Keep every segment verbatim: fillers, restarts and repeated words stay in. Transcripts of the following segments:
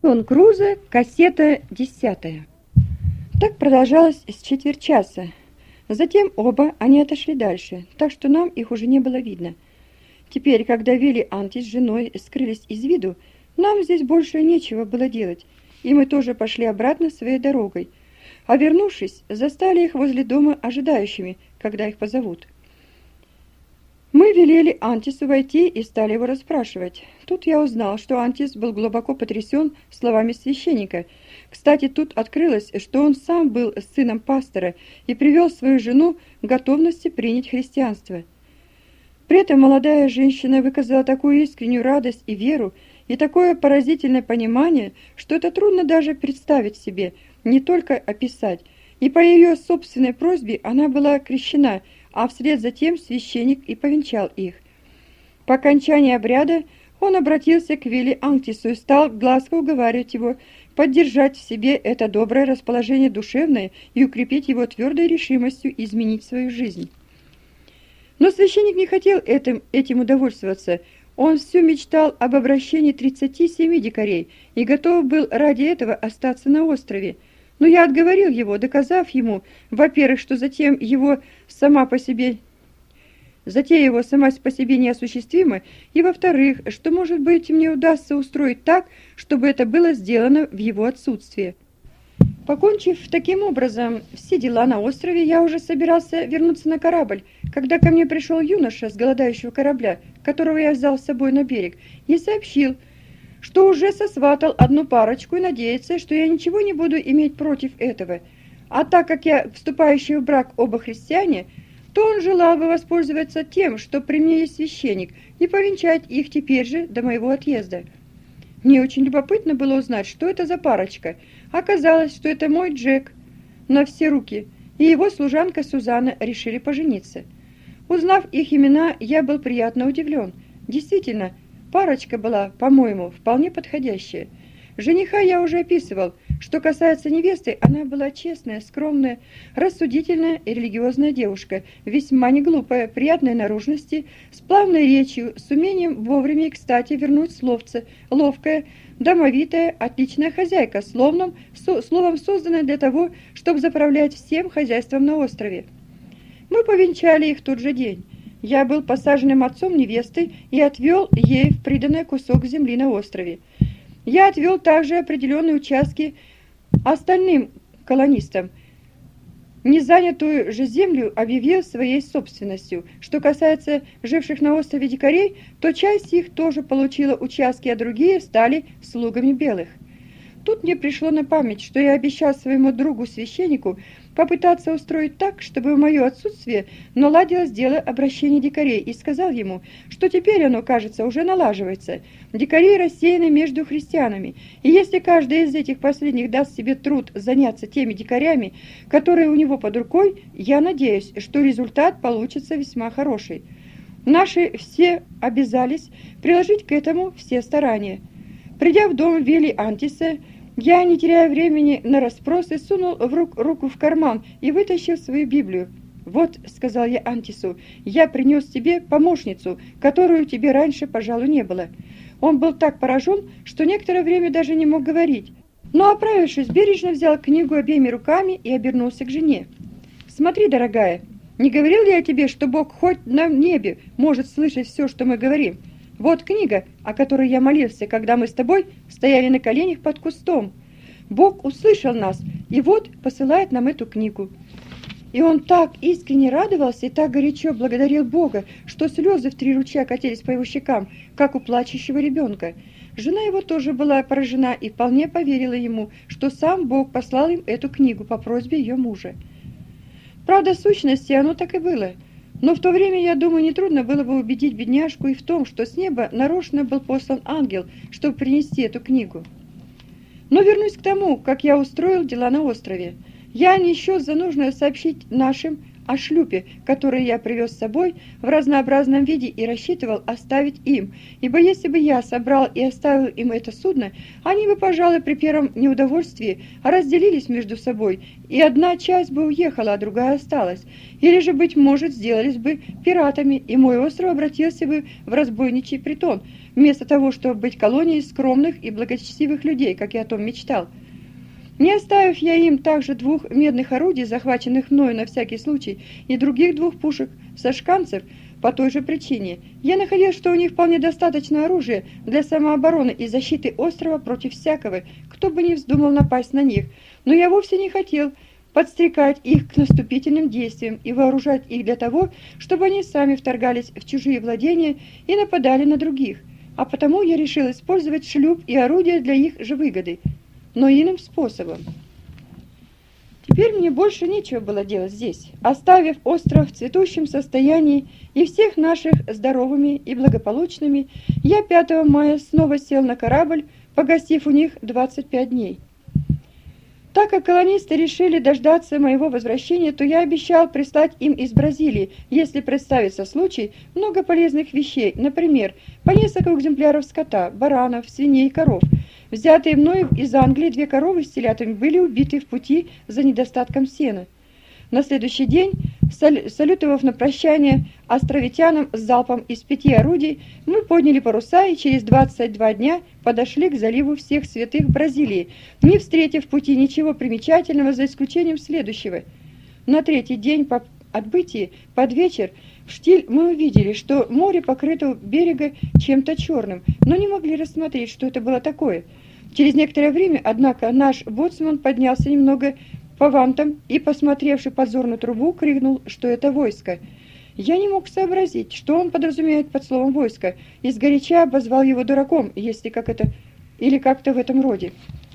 Робинзон Крузо, кассета десятая. Так продолжалось с четверть часа. Затем оба они отошли дальше, так что нам их уже не было видно. Теперь, когда Вилли Анти с женой скрылись из виду, нам здесь больше нечего было делать, и мы тоже пошли обратно своей дорогой. А вернувшись, застали их возле дома ожидающими, когда их позовут. Мы велели Антису войти и стали его расспрашивать. Тут я узнал, что Антис был глубоко потрясен словами священника. Кстати, тут открылось, что он сам был сыном пастора и привел свою жену к готовности принять христианство. При этом молодая женщина выказала такую искреннюю радость и веру, и такое поразительное понимание, что это трудно даже представить себе, не только описать. И по ее собственной просьбе она была крещена, а вслед за тем священник и повенчал их. По окончании обряда он обратился к Вилли Антису и стал гласко уговаривать его поддержать в себе это доброе расположение душевное и укрепить его твердой решимостью изменить свою жизнь. Но священник не хотел этим, этим удовольствоваться. Он все мечтал об обращении тридцати семи дикарей и готов был ради этого остаться на острове. Но я отговорил его, доказав ему, во-первых, что затем его сама по себе, затея его сама по себе неосуществима, и, во-вторых, что, может быть, мне удастся устроить так, чтобы это было сделано в его отсутствие. Покончив таким образом все дела на острове, я уже собирался вернуться на корабль, когда ко мне пришел юноша с голодающего корабля, которого я взял с собой на берег, и сообщил, что уже сосватал одну парочку и надеется, что я ничего не буду иметь против этого. А так как я вступающий в брак оба христиане, то он желал бы воспользоваться тем, что при мне есть священник, и повенчать их теперь же до моего отъезда. Мне очень любопытно было узнать, что это за парочка. Оказалось, что это мой Джек на все руки, и его служанка Сюзанна решили пожениться. Узнав их имена, я был приятно удивлен. Действительно, парочка была, по-моему, вполне подходящая. Жениха я уже описывал. Что касается невесты, она была честная, скромная, рассудительная и религиозная девушка, весьма неглупая, приятной наружности, с плавной речью, с умением вовремя и кстати вернуть словце, ловкая, домовитая, отличная хозяйка, словом, со, словом созданная для того, чтобы заправлять всем хозяйством на острове. Мы повенчали их в тот же день. Я был посаженным отцом невесты и отвел ей в приданный кусок земли на острове. Я отвел также определенные участки остальным колонистам. Незанятую же землю объявил своей собственностью. Что касается живших на острове дикарей, то часть их тоже получила участки, а другие стали слугами белых. Тут мне пришло на память, что я обещал своему другу-священнику попытаться устроить так, чтобы в мое отсутствие наладилось дело обращения дикарей, и сказал ему, что теперь оно, кажется, уже налаживается. Дикари рассеяны между христианами, и если каждый из этих последних даст себе труд заняться теми дикарями, которые у него под рукой, я надеюсь, что результат получится весьма хороший. Наши все обязались приложить к этому все старания. Придя в дом Вилли Антиса, я, не теряя времени на расспросы, сунул в рук, руку в карман и вытащил свою Библию. «Вот», — сказал я Антису, — «я принес тебе помощницу, которую тебе раньше, пожалуй, не было». Он был так поражен, что некоторое время даже не мог говорить. Но, оправившись, бережно взял книгу обеими руками и обернулся к жене. «Смотри, дорогая, не говорил ли я тебе, что Бог хоть на небе может слышать все, что мы говорим? Вот книга, о которой я молился, когда мы с тобой стояли на коленях под кустом. Бог услышал нас, и вот посылает нам эту книгу». И он так искренне радовался и так горячо благодарил Бога, что слезы в три ручья катились по его щекам, как у плачущего ребенка. Жена его тоже была поражена и вполне поверила ему, что сам Бог послал им эту книгу по просьбе ее мужа. Правда, в сущности, оно так и было. Но в то время, я думаю, нетрудно было бы убедить бедняжку и в том, что с неба нарочно был послан ангел, чтобы принести эту книгу. Но вернусь к тому, как я устроил дела на острове. Я не счел за нужное сообщить нашим о шлюпе, который я привез с собой в разнообразном виде и рассчитывал оставить им, ибо если бы я собрал и оставил им это судно, они бы, пожалуй, при первом неудовольствии разделились между собой, и одна часть бы уехала, а другая осталась, или же, быть может, сделались бы пиратами, и мой остров обратился бы в разбойничий притон, вместо того, чтобы быть колонией скромных и благочестивых людей, как я о том мечтал. Не оставив я им также двух медных орудий, захваченных мною на всякий случай, и других двух пушек сашканцев, по той же причине, я находил, что у них вполне достаточно оружия для самообороны и защиты острова против всякого, кто бы ни вздумал напасть на них, но я вовсе не хотел подстрекать их к наступительным действиям и вооружать их для того, чтобы они сами вторгались в чужие владения и нападали на других, а потому я решил использовать шлюп и орудия для их же выгоды, но иным способом. Теперь мне больше нечего было делать здесь. Оставив остров в цветущем состоянии и всех наших здоровыми и благополучными, я пятого мая снова сел на корабль, погостив у них двадцать пять дней. Так как колонисты решили дождаться моего возвращения, то я обещал прислать им из Бразилии, если представится случай, много полезных вещей, например, по несколько экземпляров скота, баранов, свиней и коров. Взятые мною из Англии две коровы с телятами были убиты в пути за недостатком сена. На следующий день, салютовав на прощание островитянам с залпом из пяти орудий, мы подняли паруса и через двадцать два дня подошли к заливу Всех Святых Бразилии, не встретив в пути ничего примечательного, за исключением следующего. На третий день по отбытии, под вечер, в штиль мы увидели, что море покрыто у берега чем-то черным, но не могли рассмотреть, что это было такое. Через некоторое время, однако, наш боцман поднялся немного по вантам и, посмотревши подзорную трубу, крикнул, что это войско. Я не мог сообразить, что он подразумевает под словом «войско», и сгоряча обозвал его дураком, если как это, или как-то в этом роде.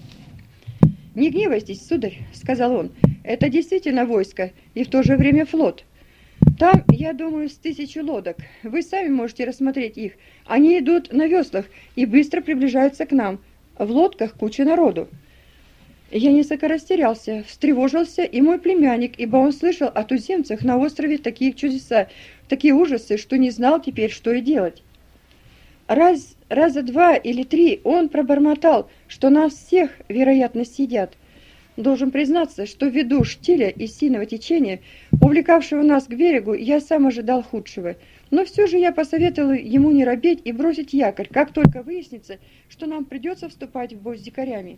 «Не гневайтесь, сударь», — сказал он, — «это действительно войско и в то же время флот. Там, я думаю, с тысячу лодок. Вы сами можете рассмотреть их. Они идут на веслах и быстро приближаются к нам. В лодках куча народу». Я несколько растерялся, встревожился и мой племянник, ибо он слышал о туземцах на острове такие чудеса, такие ужасы, что не знал теперь, что и делать. Раз, раза два или три он пробормотал, что нас всех, вероятно, съедят. Должен признаться, что ввиду штиля и сильного течения, увлекавшего нас к берегу, я сам ожидал худшего. Но все же я посоветовал ему не робеть и бросить якорь, как только выяснится, что нам придется вступать в бой с дикарями.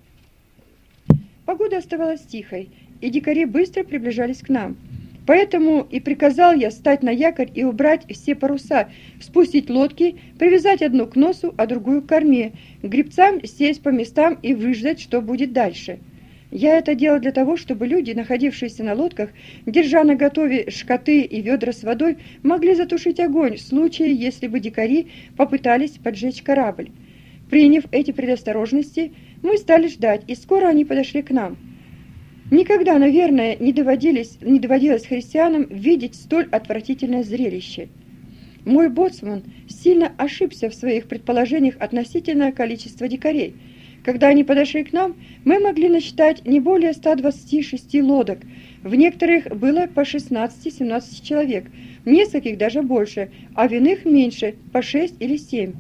Погода оставалась тихой, и дикари быстро приближались к нам. Поэтому и приказал я стать на якорь и убрать все паруса, спустить лодки, привязать одну к носу, а другую к корме, гребцам сесть по местам и выждать, что будет дальше. Я это делал для того, чтобы люди, находившиеся на лодках, держа наготове шкоты и ведра с водой, могли затушить огонь в случае, если бы дикари попытались поджечь корабль. Приняв эти предосторожности, мы стали ждать, и скоро они подошли к нам. Никогда, наверное, не доводилось, не доводилось христианам видеть столь отвратительное зрелище. Мой боцман сильно ошибся в своих предположениях относительно количества дикарей. Когда они подошли к нам, мы могли насчитать не более ста двадцати шести лодок. В некоторых было по шестнадцать-семнадцать человек, в нескольких даже больше, а в иных меньше, по шесть или семь.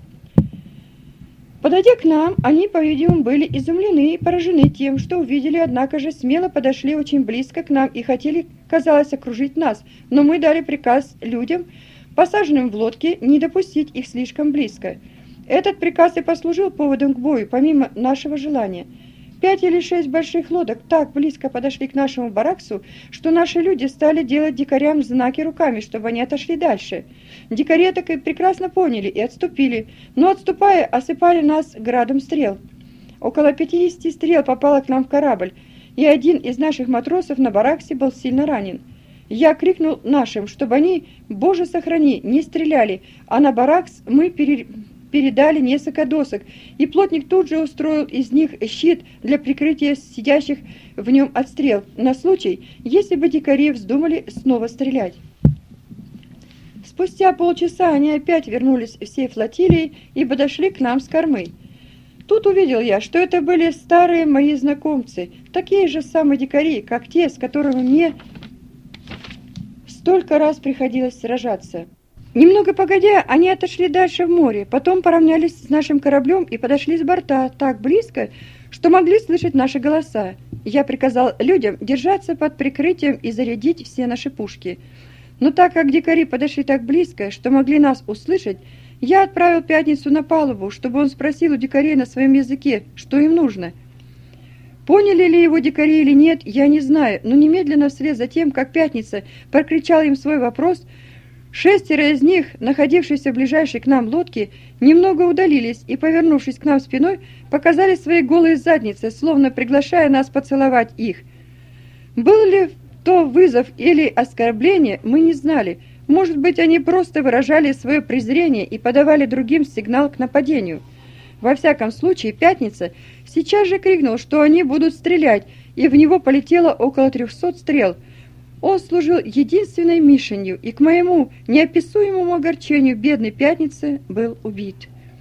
Подойдя к нам, они, по-видимому, были изумлены и поражены тем, что увидели, однако же смело подошли очень близко к нам и хотели, казалось, окружить нас, но мы дали приказ людям, посаженным в лодке, не допустить их слишком близко. Этот приказ и послужил поводом к бою, помимо нашего желания. Пять или шесть больших лодок так близко подошли к нашему бараксу, что наши люди стали делать дикарям знаки руками, чтобы они отошли дальше. Дикари так и прекрасно поняли и отступили, но, отступая, осыпали нас градом стрел. Около пятидесяти стрел попало к нам в корабль, и один из наших матросов на бараксе был сильно ранен. Я крикнул нашим, чтобы они, Боже сохрани, не стреляли, а на баракс мы пере... передали несколько досок, и плотник тут же устроил из них щит для прикрытия сидящих в нем от стрел, на случай, если бы дикари вздумали снова стрелять. Спустя полчаса они опять вернулись всей флотилией и подошли к нам с кормы. Тут увидел я, что это были старые мои знакомцы, такие же самые дикари, как те, с которыми мне столько раз приходилось сражаться. Немного погодя, они отошли дальше в море, потом поравнялись с нашим кораблем и подошли с борта так близко, что могли слышать наши голоса. Я приказал людям держаться под прикрытием и зарядить все наши пушки. Но так как дикари подошли так близко, что могли нас услышать, Я отправил Пятницу на палубу, чтобы он спросил у дикарей на своем языке, что им нужно. Поняли ли его дикари или нет, я не знаю, но немедленно вслед за тем, как Пятница прокричал им свой вопрос, шестеро из них, находившиеся в ближайшей к нам лодке, немного удалились и, повернувшись к нам спиной, показали свои голые задницы, словно приглашая нас поцеловать их. Был ли то вызов или оскорбление, мы не знали. Может быть, они просто выражали свое презрение и подавали другим сигнал к нападению. Во всяком случае, Пятница сейчас же крикнул, что они будут стрелять, и в него полетело около трехсот стрел. Он служил единственной мишенью, и к моему неописуемому огорчению бедный Пятница был убит.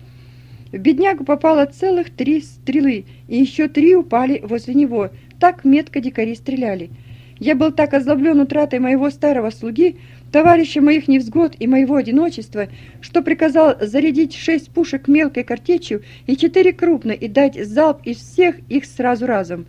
В беднягу попало целых три стрелы, и еще три упали возле него. Так метко дикари стреляли. Я был так озлоблен утратой моего старого слуги, товарища моих невзгод и моего одиночества, что приказал зарядить шесть пушек мелкой картечью и четыре крупной и дать залп из всех их сразу разом.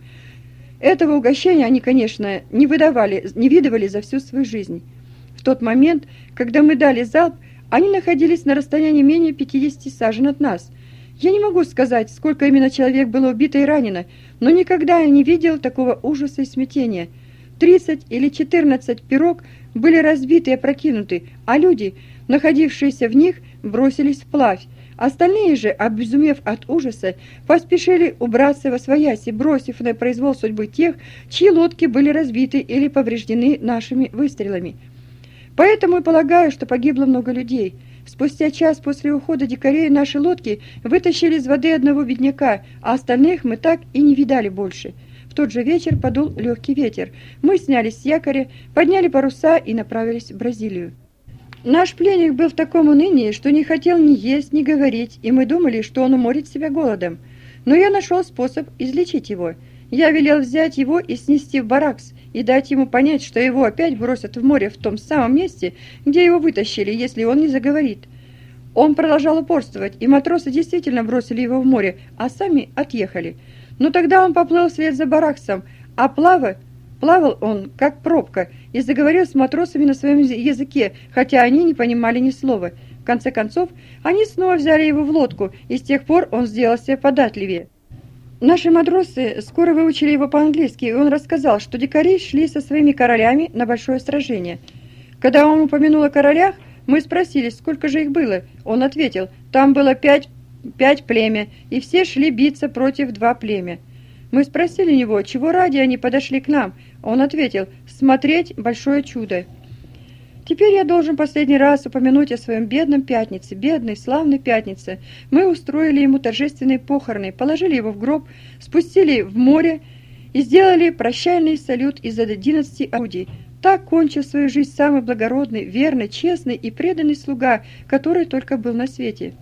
Этого угощения они, конечно, не выдавали, не видывали за всю свою жизнь. В тот момент, когда мы дали залп, они находились на расстоянии менее пятидесяти сажен от нас. Я не могу сказать, сколько именно человек было убито и ранено, но никогда я не видел такого ужаса и смятения. Тридцать или четырнадцать пирог были разбиты и опрокинуты, а люди, находившиеся в них, бросились вплавь. Остальные же, обезумев от ужаса, поспешили убраться восвояси, бросив на произвол судьбы тех, чьи лодки были разбиты или повреждены нашими выстрелами. Поэтому и полагаю, что погибло много людей. Спустя час после ухода дикарей наши лодки вытащили из воды одного бедняка, а остальных мы так и не видали больше. В тот же вечер подул легкий ветер. Мы снялись с якоря, подняли паруса и направились в Бразилию. Наш пленник был в таком унынии, что не хотел ни есть, ни говорить, и мы думали, что он уморит себя голодом. Но я нашел способ излечить его. Я велел взять его и снести в баракс, и дать ему понять, что его опять бросят в море в том самом месте, где его вытащили, если он не заговорит. Он продолжал упорствовать, и матросы действительно бросили его в море, а сами отъехали. Но тогда он поплыл вслед за бараксом, а плава... Плавал он, как пробка, и заговорил с матросами на своем языке, хотя они не понимали ни слова. В конце концов, они снова взяли его в лодку, и с тех пор он сделался податливее. Наши матросы скоро выучили его по-английски, и он рассказал, что дикари шли со своими королями на большое сражение. Когда он упомянул о королях, мы спросили, сколько же их было. Он ответил, там было пять, пять племя, и все шли биться против два племя. Мы спросили него, чего ради они подошли к нам. Он ответил, смотреть большое чудо. Теперь я должен последний раз упомянуть о своем бедном Пятнице, бедной, славной Пятнице. Мы устроили ему торжественные похороны, положили его в гроб, спустили в море и сделали прощальный салют из одиннадцати орудий. Так кончил свою жизнь самый благородный, верный, честный и преданный слуга, который только был на свете.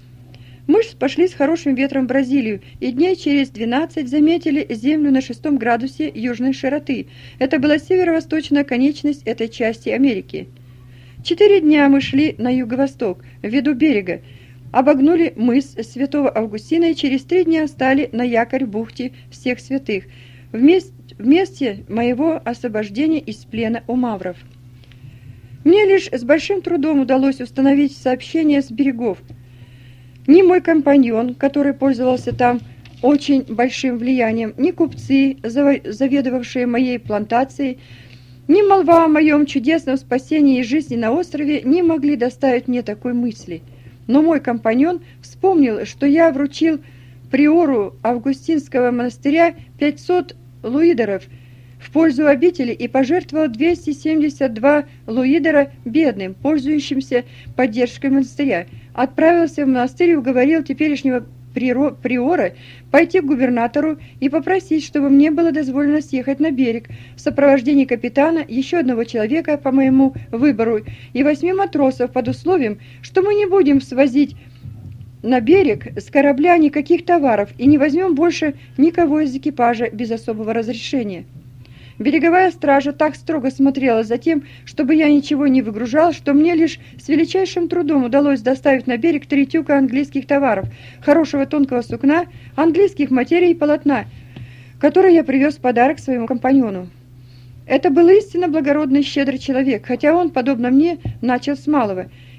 Мы пошли с хорошим ветром в Бразилию, и дней через двенадцать заметили землю на шестом градусе южной широты. Это была северо-восточная конечность этой части Америки. Четыре дня мы шли на юго-восток, в виду берега, обогнули мыс Святого Августина и через три дня стали на якорь в бухте Всех Святых, в месте моего освобождения из плена у мавров. Мне лишь с большим трудом удалось установить сообщение с берегов. Ни мой компаньон, который пользовался там очень большим влиянием, ни купцы, заведовавшие моей плантацией, ни молва о моем чудесном спасении и жизни на острове не могли доставить мне такой мысли. Но мой компаньон вспомнил, что я вручил приору Августинского монастыря пятьсот луидоров в пользу обители и пожертвовал двести семьдесят два луидора бедным, пользующимся поддержкой монастыря. Отправился в монастырь и уговорил теперешнего приора пойти к губернатору и попросить, чтобы мне было дозволено съехать на берег в сопровождении капитана, еще одного человека по моему выбору и восьми матросов под условием, что мы не будем свозить на берег с корабля никаких товаров и не возьмем больше никого из экипажа без особого разрешения. Береговая стража так строго смотрела за тем, чтобы я ничего не выгружал, что мне лишь с величайшим трудом удалось доставить на берег три тюка английских товаров, хорошего тонкого сукна, английских материй и полотна, которые я привез в подарок своему компаньону. Это был истинно благородный, щедрый человек, хотя он, подобно мне, начал с малого.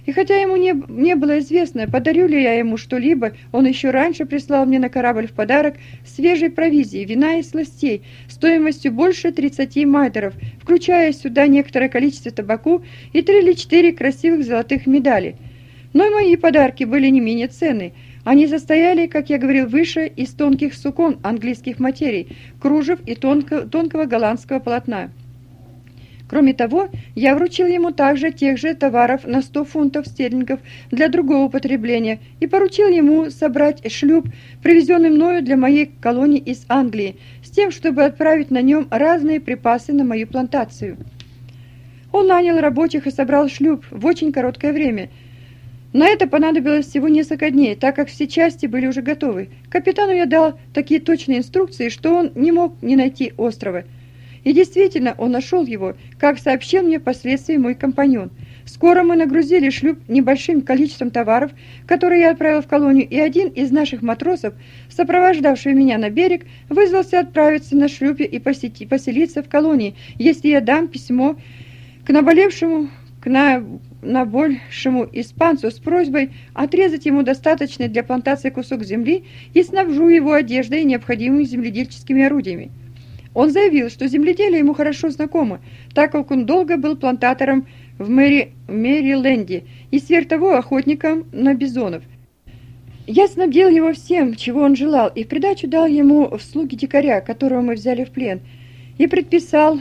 И хотя ему не, не было известно, подарю ли я ему что-либо, он еще раньше прислал мне на корабль в подарок свежей провизии, вина и сластей, стоимостью больше тридцати майдеров, включая сюда некоторое количество табаку и три или четыре красивых золотых медали. Но и мои подарки были не менее ценны. Они состояли, как я говорил выше, из тонких сукон английских материй, кружев и тонко, тонкого голландского полотна. Кроме того, я вручил ему также тех же товаров на сто фунтов стерлингов для другого употребления и поручил ему собрать шлюп, привезенный мною для моей колонии из Англии, с тем, чтобы отправить на нем разные припасы на мою плантацию. Он нанял рабочих и собрал шлюп в очень короткое время. На это понадобилось всего несколько дней, так как все части были уже готовы. Капитану я дал такие точные инструкции, что он не мог не найти острова. И действительно, он нашел его, как сообщил мне впоследствии мой компаньон. Скоро мы нагрузили шлюп небольшим количеством товаров, которые я отправил в колонию, и один из наших матросов, сопровождавший меня на берег, вызвался отправиться на шлюпе и посети, поселиться в колонии, если я дам письмо к наболевшему, к на, набольшему испанцу с просьбой отрезать ему достаточный для плантации кусок земли и снабжу его одеждой и необходимыми земледельческими орудиями. Он заявил, что земледелие ему хорошо знакомо, так как он долго был плантатором в Мэри... Мэриленде и сверх того охотником на бизонов. Я снабдил его всем, чего он желал, и в придачу дал ему в слуги дикаря, которого мы взяли в плен, и предписал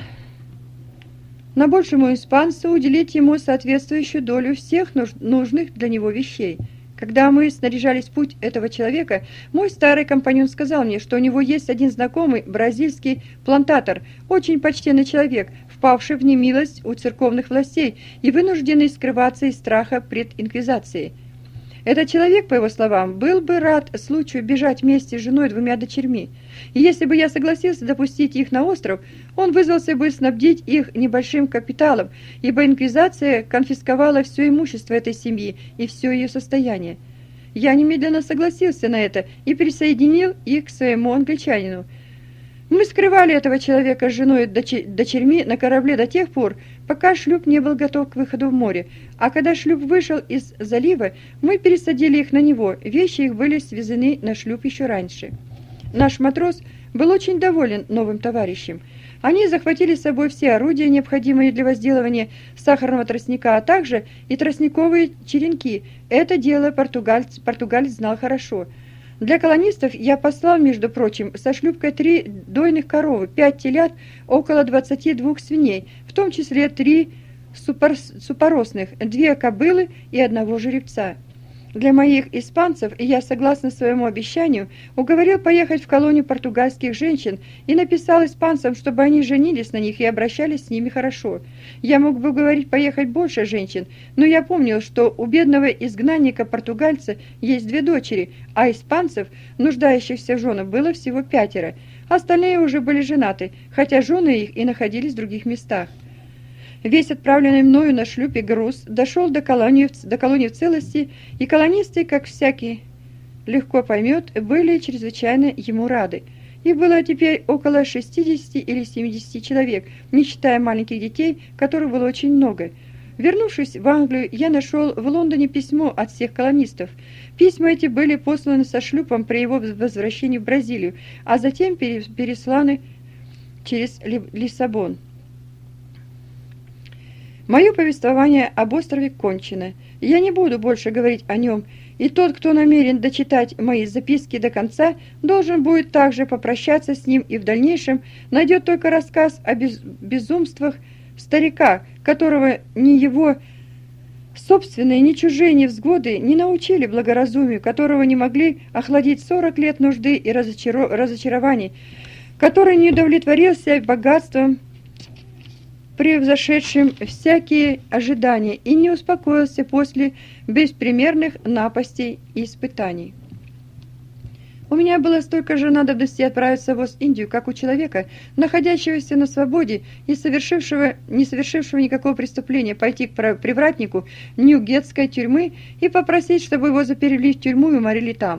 набольшему испанцу уделить ему соответствующую долю всех нужных для него вещей. Когда мы снаряжались в путь этого человека, мой старый компаньон сказал мне, что у него есть один знакомый бразильский плантатор, очень почтенный человек, впавший в немилость у церковных властей и вынужденный скрываться из страха пред инквизицией. Этот человек, по его словам, был бы рад случаю бежать вместе с женой и двумя дочерьми. И если бы я согласился допустить их на остров, он вызвался бы снабдить их небольшим капиталом, ибо инквизиция конфисковала все имущество этой семьи и все ее состояние. Я немедленно согласился на это и присоединил их к своему англичанину. Мы скрывали этого человека с женой и дочерьми на корабле до тех пор, пока шлюп не был готов к выходу в море, а когда шлюп вышел из залива, мы пересадили их на него, вещи их были связаны на шлюп еще раньше. Наш матрос был очень доволен новым товарищем. Они захватили с собой все орудия, необходимые для возделывания сахарного тростника, а также и тростниковые черенки. Это дело португалец, португалец знал хорошо. Для колонистов я послал, между прочим, со шлюпкой три дойных коровы, пять телят, около двадцати двух свиней, в том числе три супор, супоросных, две кобылы и одного жеребца. Для моих испанцев я, согласно своему обещанию, уговорил поехать в колонию португальских женщин и написал испанцам, чтобы они женились на них и обращались с ними хорошо. Я мог бы уговорить поехать больше женщин, но я помнил, что у бедного изгнанника-португальца есть две дочери, а испанцев, нуждающихся в женах, было всего пятеро. Остальные уже были женаты, хотя жены их и находились в других местах. Весь отправленный мною на шлюпе груз дошел до колонии, до колонии в целости, и колонисты, как всякий легко поймет, были чрезвычайно ему рады. Их было теперь около шестидесяти или семидесяти человек, не считая маленьких детей, которых было очень много. Вернувшись в Англию, я нашел в Лондоне письмо от всех колонистов. Письма эти были посланы со шлюпом при его возвращении в Бразилию, а затем пересланы через Лиссабон. Мое повествование об острове кончено. Я не буду больше говорить о нем, и тот, кто намерен дочитать мои записки до конца, должен будет также попрощаться с ним и в дальнейшем найдет только рассказ о без... безумствах старика, которого ни его собственные, ни чужие невзгоды не научили благоразумию, которого не могли охладить сорок лет нужды и разочаро... разочарований, который не удовлетворился богатством, превзошедшим всякие ожидания, и не успокоился после беспримерных напастей и испытаний. У меня было столько же надобности отправиться в Ост-Индию, как у человека, находящегося на свободе и совершившего, не совершившего никакого преступления, пойти к привратнику Ньюгетской тюрьмы и попросить, чтобы его заперли в тюрьму и уморили там.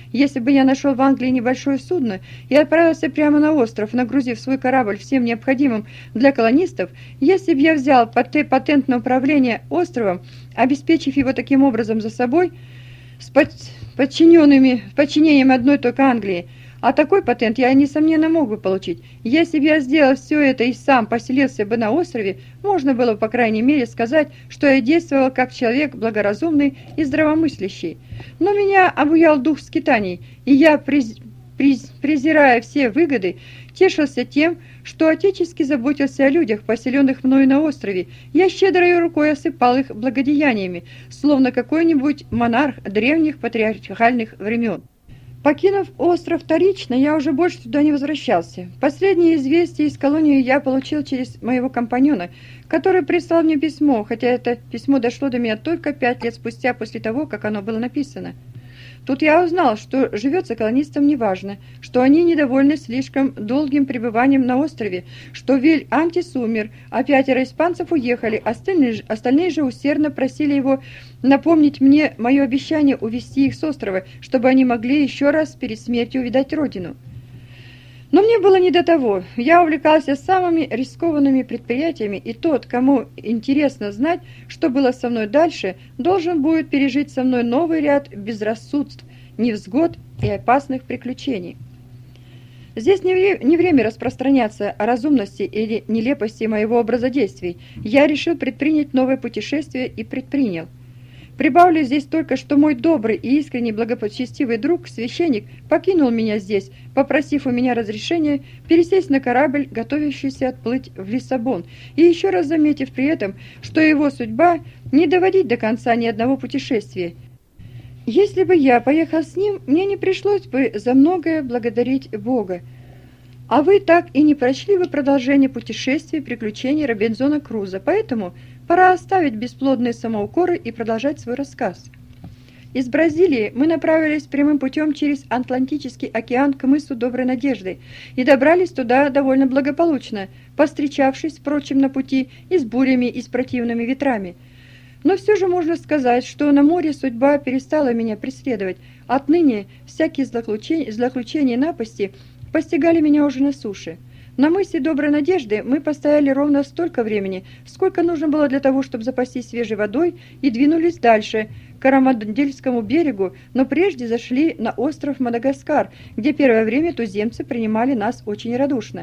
Если бы я нашел в Англии небольшое судно и отправился прямо на остров, нагрузив свой корабль всем необходимым для колонистов, если бы я взял патент на управление островом, обеспечив его таким образом за собой, с подчиненными, подчинением одной только Англии, а такой патент я, несомненно, мог бы получить. Если бы я сделал все это и сам поселился бы на острове, можно было, по крайней мере, сказать, что я действовал как человек благоразумный и здравомыслящий. Но меня обуял дух скитаний, и я, през... През... презирая все выгоды, тешился тем, что отечески заботился о людях, поселенных мною на острове. Я щедрой рукой осыпал их благодеяниями, словно какой-нибудь монарх древних патриархальных времен. Покинув остров вторично, я уже больше туда не возвращался. Последнее известие из колонии я получил через моего компаньона, который прислал мне письмо, хотя это письмо дошло до меня только пять лет спустя после того, как оно было написано. Тут я узнал, что живется колонистам неважно, что они недовольны слишком долгим пребыванием на острове, что Виль Антис умер, а пятеро испанцев уехали, остальные, остальные же усердно просили его напомнить мне мое обещание увезти их с острова, чтобы они могли еще раз перед смертью увидать родину. Но мне было не до того. Я увлекался самыми рискованными предприятиями, и тот, кому интересно знать, что было со мной дальше, должен будет пережить со мной новый ряд безрассудств, невзгод и опасных приключений. Здесь не время распространяться о разумности или нелепости моего образа действий. Я решил предпринять новое путешествие и предпринял. Прибавлю здесь только, что мой добрый и искренний благочестивый друг, священник, покинул меня здесь, попросив у меня разрешения пересесть на корабль, готовящийся отплыть в Лиссабон, и еще раз заметив при этом, что его судьба не доводить до конца ни одного путешествия. Если бы я поехал с ним, мне не пришлось бы за многое благодарить Бога. А вы так и не прочли бы продолжение путешествий, приключений Робинзона Круза, поэтому пора оставить бесплодные самоукоры и продолжать свой рассказ. Из Бразилии мы направились прямым путем через Атлантический океан к мысу Доброй Надежды и добрались туда довольно благополучно, повстречавшись, впрочем, на пути и с бурями, и с противными ветрами. Но все же можно сказать, что на море судьба перестала меня преследовать. Отныне всякие злоключения, злоключения и напасти постигали меня уже на суше. На мысе Доброй Надежды мы постояли ровно столько времени, сколько нужно было для того, чтобы запастись свежей водой, и двинулись дальше, к Карамандельскому берегу, но прежде зашли на остров Мадагаскар, где первое время туземцы принимали нас очень радушно.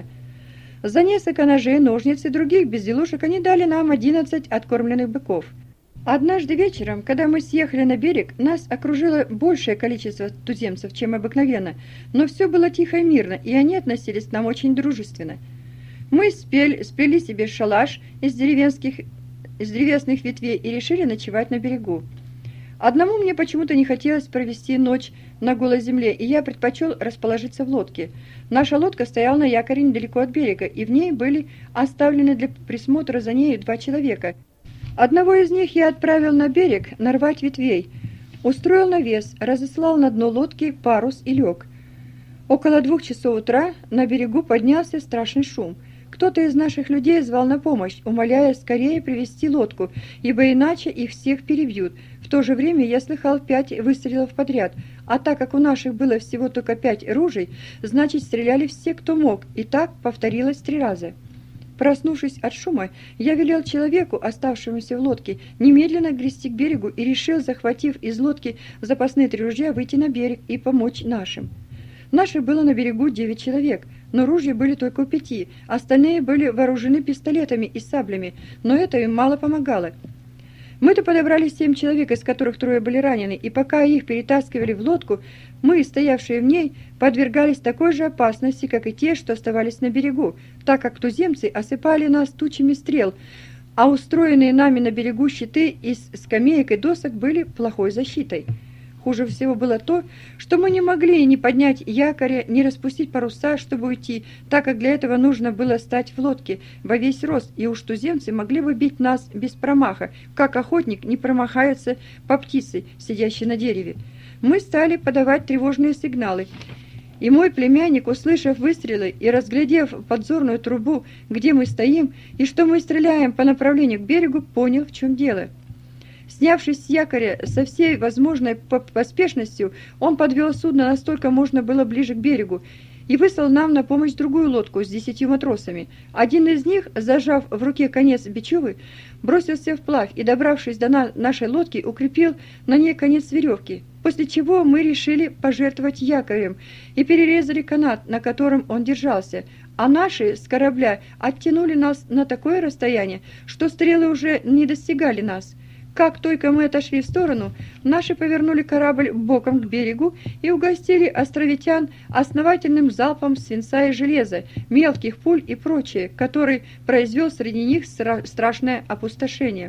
За несколько ножей, ножниц и других безделушек они дали нам одиннадцать откормленных быков. Однажды вечером, когда мы съехали на берег, нас окружило большее количество туземцев, чем обыкновенно, но все было тихо и мирно, и они относились к нам очень дружественно. Мы спели, сплели себе шалаш из, деревенских, из древесных ветвей и решили ночевать на берегу. Одному мне почему-то не хотелось провести ночь на голой земле, и я предпочел расположиться в лодке. Наша лодка стояла на якоре недалеко от берега, и в ней были оставлены для присмотра за нею два человека. Одного из них я отправил на берег нарвать ветвей, устроил навес, разослал на дно лодки парус и лег. Около двух часов утра на берегу поднялся страшный шум. Кто-то из наших людей звал на помощь, умоляя скорее привести лодку, ибо иначе их всех перебьют. В то же время я слыхал пять выстрелов подряд, а так как у наших было всего только пять ружей, значит стреляли все, кто мог, и так повторилось три раза. Проснувшись от шума, я велел человеку, оставшемуся в лодке, немедленно грести к берегу и решил, захватив из лодки запасные три ружья, выйти на берег и помочь нашим. Наших было на берегу девять человек, но ружья были только у пяти, остальные были вооружены пистолетами и саблями, но это им мало помогало. Мы-то подобрали семь человек, из которых трое были ранены, и пока их перетаскивали в лодку, мы, стоявшие в ней, подвергались такой же опасности, как и те, что оставались на берегу, так как туземцы осыпали нас тучами стрел, а устроенные нами на берегу щиты из скамеек и досок были плохой защитой. Хуже всего было то, что мы не могли ни поднять якоря, ни распустить паруса, чтобы уйти, так как для этого нужно было стать в лодке во весь рост, и уж туземцы могли бы бить нас без промаха, как охотник не промахается по птице, сидящей на дереве. Мы стали подавать тревожные сигналы, и мой племянник, услышав выстрелы и разглядев подзорную трубу, где мы стоим, и что мы стреляем по направлению к берегу, понял, в чем дело. Снявшись с якоря со всей возможной поспешностью, он подвел судно настолько можно было ближе к берегу и выслал нам на помощь другую лодку с десятью матросами. Один из них, зажав в руке конец бичевы, бросился вплавь и, добравшись до на нашей лодки, укрепил на ней конец веревки, после чего мы решили пожертвовать якорем и перерезали канат, на котором он держался, а наши с корабля оттянули нас на такое расстояние, что стрелы уже не достигали нас. Как только мы отошли в сторону, наши повернули корабль боком к берегу и угостили островитян основательным залпом свинца и железа, мелких пуль и прочее, который произвел среди них стра- страшное опустошение.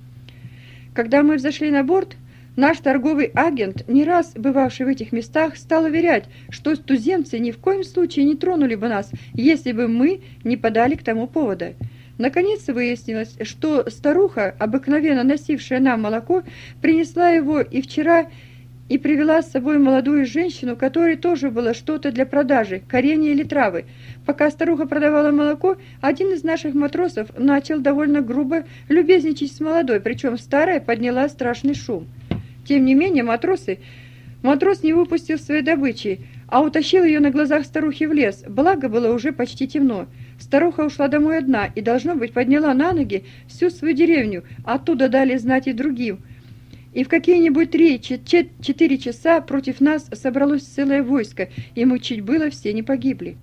Когда мы взошли на борт, наш торговый агент, не раз бывавший в этих местах, стал уверять, что туземцы ни в коем случае не тронули бы нас, если бы мы не подали к тому повода. Наконец выяснилось, что старуха, обыкновенно носившая нам молоко, принесла его и вчера и привела с собой молодую женщину, которой тоже было что-то для продажи, коренья или травы. Пока старуха продавала молоко, один из наших матросов начал довольно грубо любезничать с молодой, причем старая подняла страшный шум. Тем не менее матросы, матрос не выпустил своей добычи, а утащил ее на глазах старухи в лес, благо было уже почти темно. Старуха ушла домой одна и, должно быть, подняла на ноги всю свою деревню, оттуда дали знать и другим. И в какие-нибудь три-четыре часа против нас собралось целое войско, и мы чуть было все не погибли.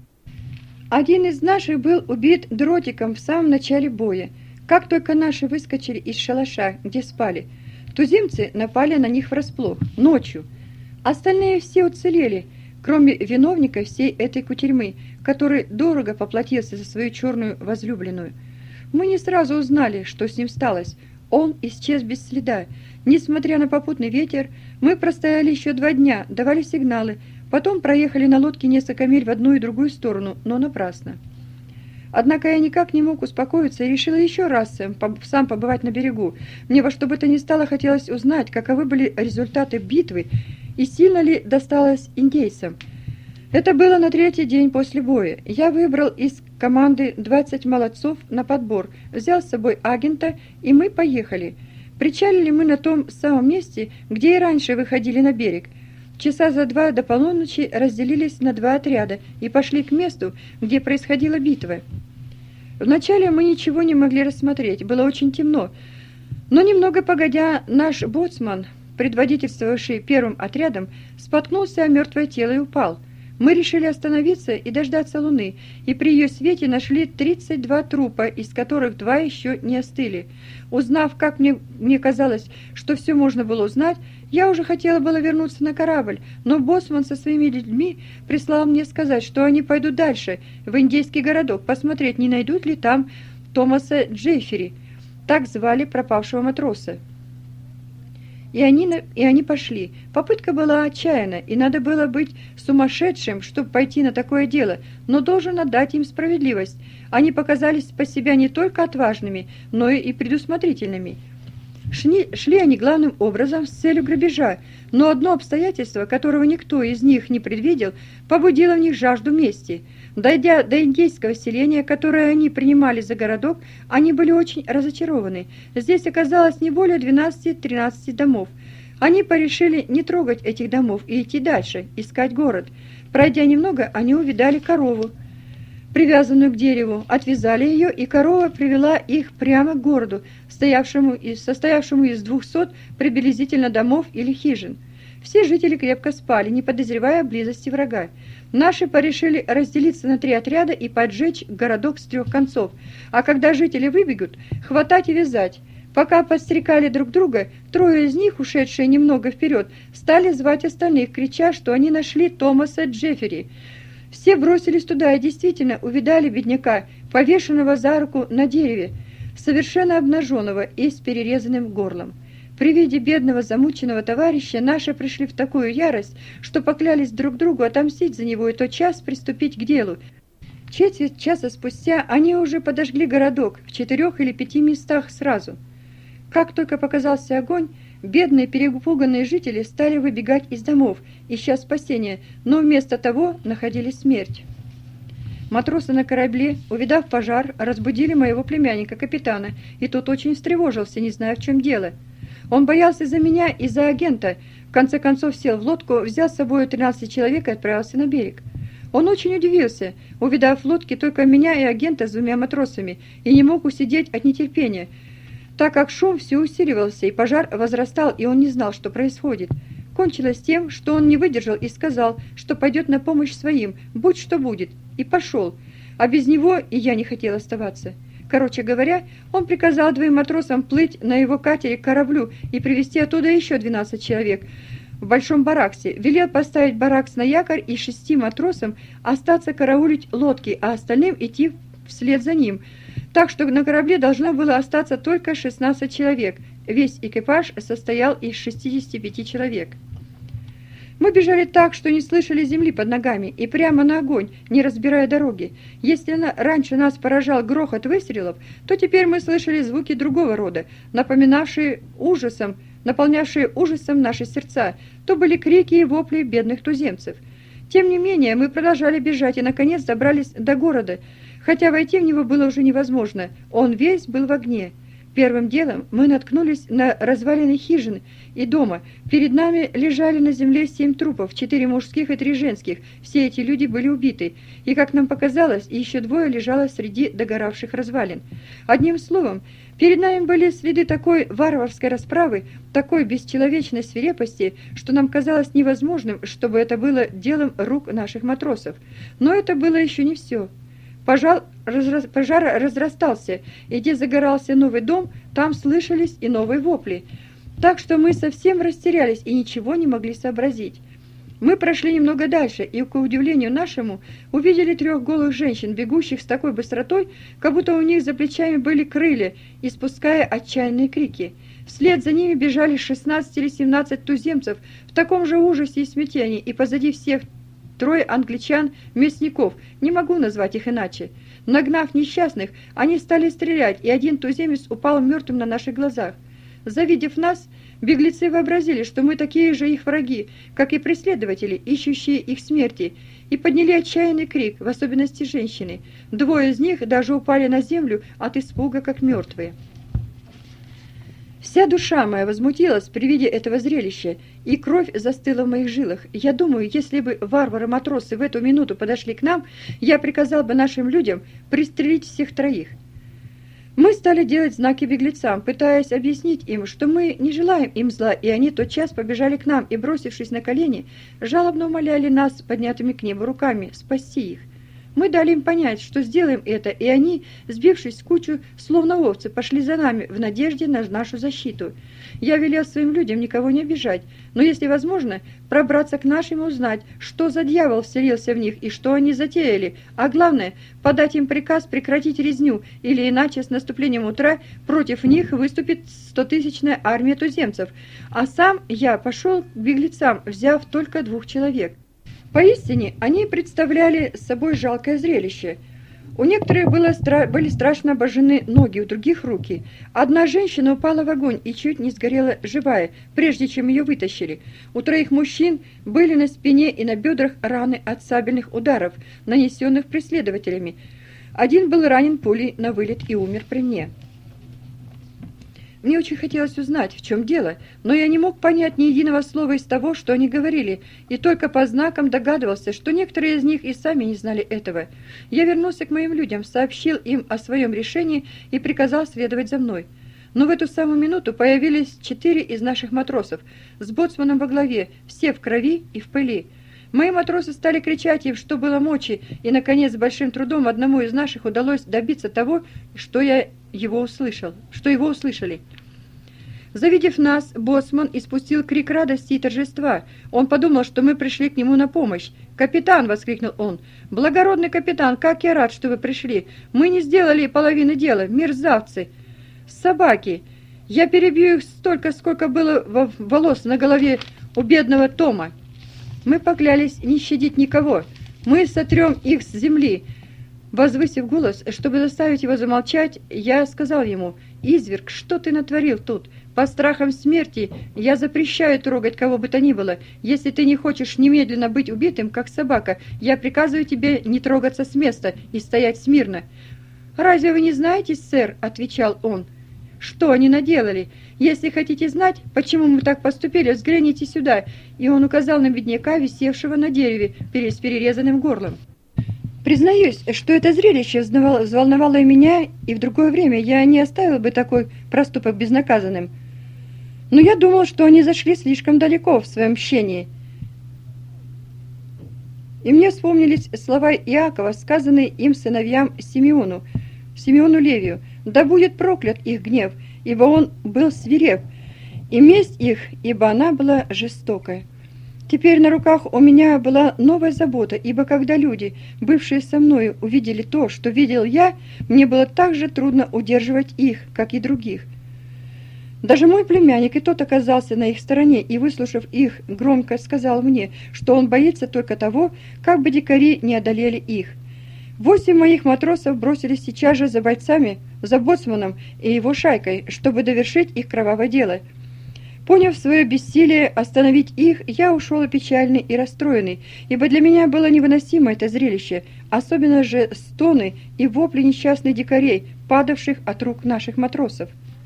Один из наших был убит дротиком в самом начале боя. Как только наши выскочили из шалаша, где спали, туземцы напали на них врасплох, ночью. Остальные все уцелели, кроме виновника всей этой кутерьмы, который дорого поплатился за свою черную возлюбленную. Мы не сразу узнали, что с ним сталось. Он исчез без следа. Несмотря на попутный ветер, мы простояли еще два дня, давали сигналы, потом проехали на лодке несколько миль в одну и другую сторону, но напрасно. Однако я никак не мог успокоиться и решила еще раз сам побывать на берегу. Мне во что бы то ни стало хотелось узнать, каковы были результаты битвы и сильно ли досталось индейцам. Это было на третий день после боя. Я выбрал из команды двадцать молодцов на подбор, взял с собой агента, и мы поехали. Причалили мы на том самом месте, где и раньше выходили на берег. Часа за два до полуночи разделились на два отряда и пошли к месту, где происходила битва. Вначале мы ничего не могли рассмотреть, было очень темно, но немного погодя наш боцман, предводительствовавший первым отрядом, споткнулся о мертвое тело и упал. Мы решили остановиться и дождаться луны, и при ее свете нашли тридцать два трупа, из которых два еще не остыли. Узнав, как мне, мне казалось, что все можно было узнать, я уже хотела было вернуться на корабль, но боцман со своими людьми прислал мне сказать, что они пойдут дальше, в индейский городок, посмотреть, не найдут ли там Томаса Джеффери, так звали пропавшего матроса. И они, и они пошли. Попытка была отчаянна, и надо было быть сумасшедшим, чтобы пойти на такое дело, но должен отдать им справедливость. Они показались по себя не только отважными, но и предусмотрительными. Шли, шли они главным образом с целью грабежа, но одно обстоятельство, которого никто из них не предвидел, побудило в них жажду мести. Дойдя до индейского селения, которое они принимали за городок, они были очень разочарованы. Здесь оказалось не более двенадцати-тринадцати домов. Они порешили не трогать этих домов и идти дальше, искать город. Пройдя немного, они увидали корову, привязанную к дереву, отвязали ее, и корова привела их прямо к городу, стоявшему из, состоявшему из двухсот приблизительно домов или хижин. Все жители крепко спали, не подозревая о близости врага. Наши порешили разделиться на три отряда и поджечь городок с трех концов, а когда жители выбегут, хватать и вязать. Пока подстрекали друг друга, трое из них, ушедшие немного вперед, стали звать остальных, крича, что они нашли Томаса Джеффери. Все бросились туда и действительно увидали бедняка, повешенного за руку на дереве, совершенно обнаженного и с перерезанным горлом. При виде бедного замученного товарища наши пришли в такую ярость, что поклялись друг другу отомстить за него и тотчас приступить к делу. Четверть часа спустя они уже подожгли городок в четырех или пяти местах сразу. Как только показался огонь, бедные перепуганные жители стали выбегать из домов, ища спасения, но вместо того находили смерть. Матросы на корабле, увидав пожар, разбудили моего племянника, капитана, и тот очень встревожился, не зная, в чем дело. Он боялся за меня и за агента. В конце концов сел в лодку, взял с собой тринадцать человек и отправился на берег. Он очень удивился, увидав в лодке только меня и агента с двумя матросами, и не мог усидеть от нетерпения, так как шум все усиливался, и пожар возрастал, и он не знал, что происходит. Кончилось тем, что он не выдержал и сказал, что пойдет на помощь своим, будь что будет, и пошел, а без него и я не хотел оставаться. Короче говоря, он приказал двоим матросам плыть на его катере к кораблю и привезти оттуда еще двенадцать человек в большом бараксе, велел поставить баракс на якорь и шести матросам остаться караулить лодки, а остальным идти вслед за ним. Так что на корабле должно было остаться только шестнадцать человек. Весь экипаж состоял из шестидесяти пяти человек. Мы бежали так, что не слышали земли под ногами, и прямо на огонь, не разбирая дороги. Если на... раньше нас поражал грохот выстрелов, то теперь мы слышали звуки другого рода, напоминавшие ужасом, наполнявшие ужасом наши сердца. То были крики и вопли бедных туземцев. Тем не менее, мы продолжали бежать и, наконец, добрались до города, хотя войти в него было уже невозможно. Он весь был в огне. Первым делом мы наткнулись на развалины хижин и дома. Перед нами лежали на земле семь трупов, четыре мужских и три женских. Все эти люди были убиты, и, как нам показалось, еще двое лежало среди догоравших развалин. Одним словом, перед нами были следы такой варварской расправы, такой бесчеловечной свирепости, что нам казалось невозможным, чтобы это было делом рук наших матросов. Но это было еще не все. Пожар, разра... Пожар разрастался, и где загорался новый дом, там слышались и новые вопли. Так что мы совсем растерялись и ничего не могли сообразить. Мы прошли немного дальше, и, к удивлению нашему, увидели трех голых женщин, бегущих с такой быстротой, как будто у них за плечами были крылья, испуская отчаянные крики. Вслед за ними бежали шестнадцать или семнадцать туземцев в таком же ужасе и смятении, и позади всех трое англичан-мясников, не могу назвать их иначе. Нагнав несчастных, они стали стрелять, и один туземец упал мертвым на наших глазах. Завидев нас, беглецы вообразили, что мы такие же их враги, как и преследователи, ищущие их смерти, и подняли отчаянный крик, в особенности женщины. Двое из них даже упали на землю от испуга, как мертвые. Вся душа моя возмутилась при виде этого зрелища, и кровь застыла в моих жилах. Я думаю, если бы варвары-матросы в эту минуту подошли к нам, я приказал бы нашим людям пристрелить всех троих. Мы стали делать знаки беглецам, пытаясь объяснить им, что мы не желаем им зла, и они тотчас побежали к нам и, бросившись на колени, жалобно умоляли нас поднятыми к небу руками спасти их. Мы дали им понять, что сделаем это, и они, сбившись в кучу, словно овцы, пошли за нами в надежде на нашу защиту. Я велел своим людям никого не обижать, но, если возможно, пробраться к нашим и узнать, что за дьявол вселился в них и что они затеяли, а главное, подать им приказ прекратить резню, или иначе с наступлением утра против них выступит стотысячная армия туземцев, а сам я пошел к беглецам, взяв только двух человек. Поистине, они представляли собой жалкое зрелище. У некоторых было стра... были страшно обожжены ноги, у других руки. Одна женщина упала в огонь и чуть не сгорела живая, прежде чем ее вытащили. У троих мужчин были на спине и на бедрах раны от сабельных ударов, нанесенных преследователями. Один был ранен пулей на вылет и умер при мне. Мне очень хотелось узнать, в чем дело, но я не мог понять ни единого слова из того, что они говорили, и только по знакам догадывался, что некоторые из них и сами не знали этого. Я вернулся к моим людям, сообщил им о своем решении и приказал следовать за мной. Но в эту самую минуту появились четыре из наших матросов, с боцманом во главе, все в крови и в пыли. Мои матросы стали кричать им, что было мочи, и, наконец, с большим трудом одному из наших удалось добиться того, что я его услышал, что его услышали. Завидев нас, боцман испустил крик радости и торжества. Он подумал, что мы пришли к нему на помощь. «Капитан!» — воскликнул он. «Благородный капитан, как я рад, что вы пришли! Мы не сделали половины дела, мерзавцы! Собаки! Я перебью их столько, сколько было волос на голове у бедного Тома!» Мы поклялись не щадить никого. Мы сотрем их с земли. Возвысив голос, чтобы заставить его замолчать, я сказал ему: «Изверг, что ты натворил тут? По страхам смерти я запрещаю трогать кого бы то ни было. Если ты не хочешь немедленно быть убитым, как собака, я приказываю тебе не трогаться с места и стоять смирно». «Разве вы не знаете, сэр, — отвечал он, — что они наделали. Если хотите знать, почему мы так поступили, взгляните сюда». И он указал на бедняка, висевшего на дереве с перерезанным горлом. Признаюсь, что это зрелище взволновало и меня, и в другое время я не оставил бы такой проступок безнаказанным. Но я думал, что они зашли слишком далеко в своем мщении. И мне вспомнились слова Иакова, сказанные им сыновьям Симеону, Симеону Левию: «Да будет проклят их гнев, ибо он был свиреп, и месть их, ибо она была жестокая». Теперь на руках у меня была новая забота, ибо когда люди, бывшие со мною, увидели то, что видел я, мне было так же трудно удерживать их, как и других. Даже мой племянник и тот оказался на их стороне, и, выслушав их, громко сказал мне, что он боится только того, как бы дикари не одолели их. Восемь моих матросов бросились сейчас же за бойцами, за боцманом и его шайкой, чтобы довершить их кровавое дело. Поняв свое бессилие остановить их, я ушел опечальный и расстроенный, ибо для меня было невыносимо это зрелище, особенно же стоны и вопли несчастных дикарей, падавших от рук наших матросов.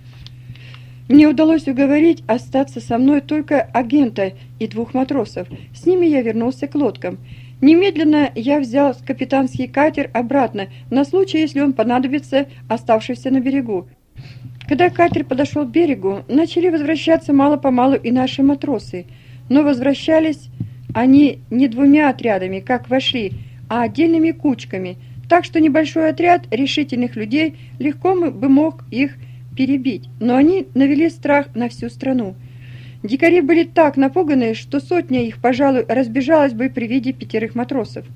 Мне удалось уговорить остаться со мной только агента и двух матросов. С ними я вернулся к лодкам. Немедленно я взял капитанский катер обратно, на случай, если он понадобится оставшийся на берегу. Когда катер подошел к берегу, начали возвращаться мало-помалу и наши матросы, но возвращались они не двумя отрядами, как вошли, а отдельными кучками, так что небольшой отряд решительных людей легко бы мог их перебить, но они навели страх на всю страну. Дикари были так напуганы, что сотня их, пожалуй, разбежалась бы при виде пятерых матросов.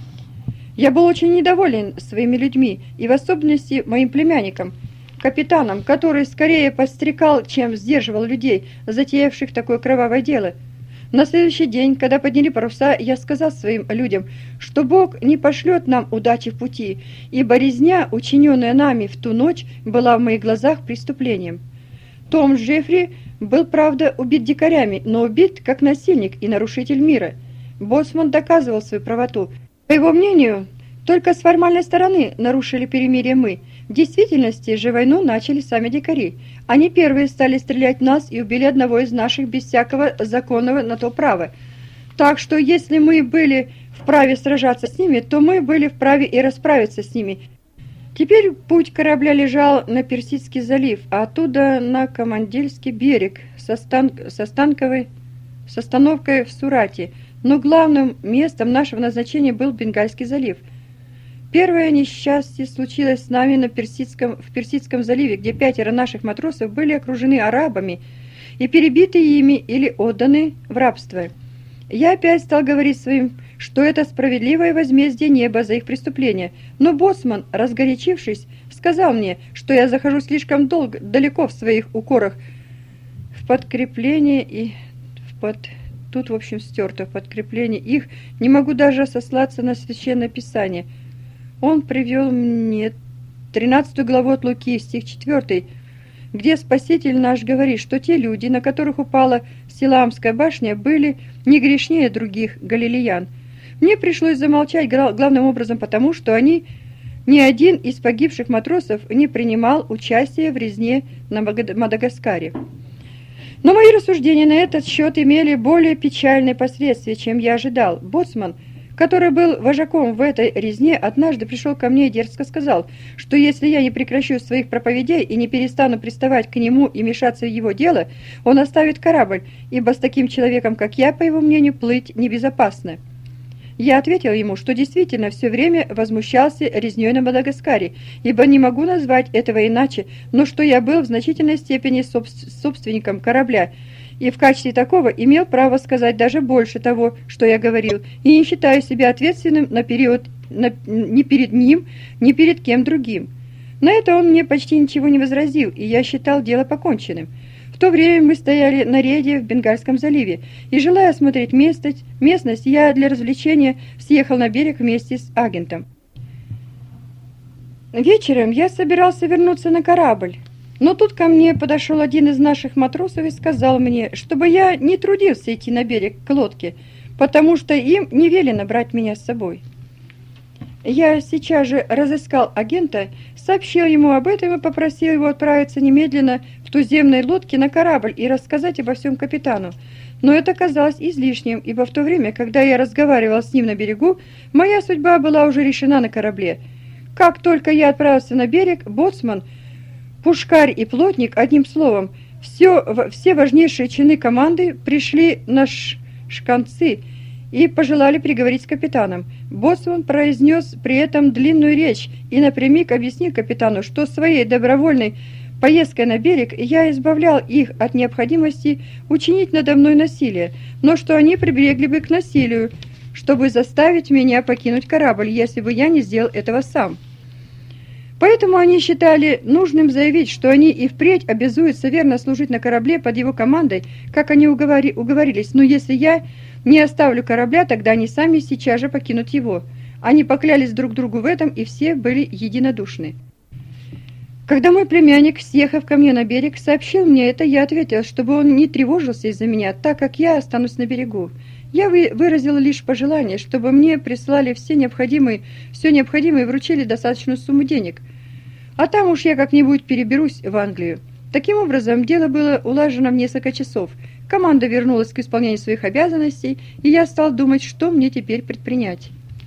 Я был очень недоволен своими людьми, и в особенности моим племянником, капитаном, который скорее подстрекал, чем сдерживал людей, затеявших такое кровавое дело. На следующий день, когда подняли паруса, я сказал своим людям, что Бог не пошлет нам удачи в пути, ибо резня, учиненная нами в ту ночь, была в моих глазах преступлением. Том Джеффри был, правда, убит дикарями, но убит как насильник и нарушитель мира. Боцман доказывал свою правоту. По его мнению, только с формальной стороны нарушили перемирие мы. В действительности же войну начали сами дикари. Они первые стали стрелять в нас и убили одного из наших без всякого законного на то права. Так что если мы были вправе сражаться с ними, то мы были вправе и расправиться с ними. Теперь путь корабля лежал на Персидский залив, а оттуда на Командельский берег со, стан... со станковой... с остановкой в Сурате. Но главным местом нашего назначения был Бенгальский залив. Первое несчастье случилось с нами на Персидском, в Персидском заливе, где пятеро наших матросов были окружены арабами и перебиты ими или отданы в рабство. Я опять стал говорить своим, что это справедливое возмездие неба за их преступления, но боцман, разгорячившись, сказал мне, что я захожу слишком долго, далеко в своих укорах, в подкрепление и в под... Тут, в общем, стерто в подкрепление их, не могу даже сослаться на Священное Писание. Он привел мне тринадцатую главу от Луки, стих четвёртый, где Спаситель наш говорит, что те люди, на которых упала Силаамская башня, были не грешнее других галилеян. Мне пришлось замолчать главным образом потому, что они, ни один из погибших матросов не принимал участия в резне на Мадагаскаре. Но мои рассуждения на этот счет имели более печальные последствия, чем я ожидал. Боцман, который был вожаком в этой резне, однажды пришел ко мне и дерзко сказал, что если я не прекращу своих проповедей и не перестану приставать к нему и мешаться в его дело, он оставит корабль, ибо с таким человеком, как я, по его мнению, плыть небезопасно. Я ответил ему, что действительно все время возмущался резнёй на Мадагаскаре, ибо не могу назвать этого иначе, но что я был в значительной степени собственником корабля, и в качестве такого имел право сказать даже больше того, что я говорил, и не считаю себя ответственным на период, на, ни перед ним, ни перед кем другим. На это он мне почти ничего не возразил, и я считал дело поконченным. В то время мы стояли на рейде в Бенгальском заливе, и, желая осмотреть местность, местность, я для развлечения съехал на берег вместе с агентом. Вечером я собирался вернуться на корабль, но тут ко мне подошел один из наших матросов и сказал мне, чтобы я не трудился идти на берег к лодке, потому что им не велено брать меня с собой. Я сейчас же разыскал агента, сообщил ему об этом и попросил его отправиться немедленно в туземной лодке на корабль и рассказать обо всем капитану. Но это казалось излишним, ибо в то время, когда я разговаривал с ним на берегу, моя судьба была уже решена на корабле. Как только я отправился на берег, боцман, пушкарь и плотник, одним словом, все, все важнейшие чины команды пришли на ш шканцы и пожелали переговорить с капитаном. Боцман произнес при этом длинную речь и напрямик объяснил капитану, что своей добровольной поездкой на берег я избавлял их от необходимости учинить надо мной насилие, но что они прибегли бы к насилию, чтобы заставить меня покинуть корабль, если бы я не сделал этого сам. Поэтому они считали нужным заявить, что они и впредь обязуются верно служить на корабле под его командой, как они уговори, уговорились, но если я не оставлю корабля, тогда они сами сейчас же покинут его. Они поклялись друг другу в этом, и все были единодушны. Когда мой племянник, съехав ко мне на берег, сообщил мне это, я ответил, чтобы он не тревожился из-за меня, так как я останусь на берегу. Я выразил лишь пожелание, чтобы мне прислали все необходимые, все необходимое и вручили достаточную сумму денег. А там уж я как-нибудь переберусь в Англию. Таким образом, дело было улажено в несколько часов. Команда вернулась к исполнению своих обязанностей, и я стал думать, что мне теперь предпринять.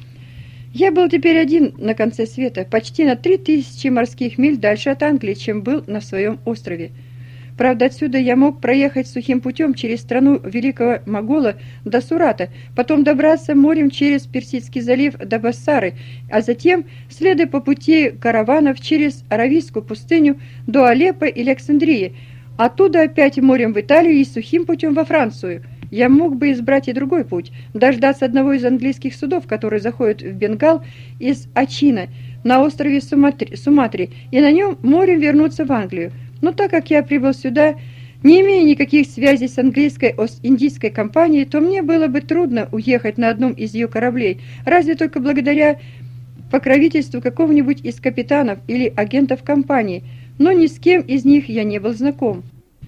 Я был теперь один на конце света, почти на три тысячи морских миль дальше от Англии, чем был на своем острове. Правда, отсюда я мог проехать сухим путем через страну Великого Могола до Сурата, потом добраться морем через Персидский залив до Бассары, а затем, следуя по пути караванов через Аравийскую пустыню до Алеппо или Александрии, оттуда опять морем в Италию и сухим путем во Францию. Я мог бы избрать и другой путь, дождаться одного из английских судов, который заходит в Бенгал из Ачина на острове Суматри, Суматри, и на нем морем вернуться в Англию. Но так как я прибыл сюда, не имея никаких связей с английской Ост-Индийской компанией, то мне было бы трудно уехать на одном из ее кораблей, разве только благодаря покровительству какого-нибудь из капитанов или агентов компании, но ни с кем из них я не был знаком.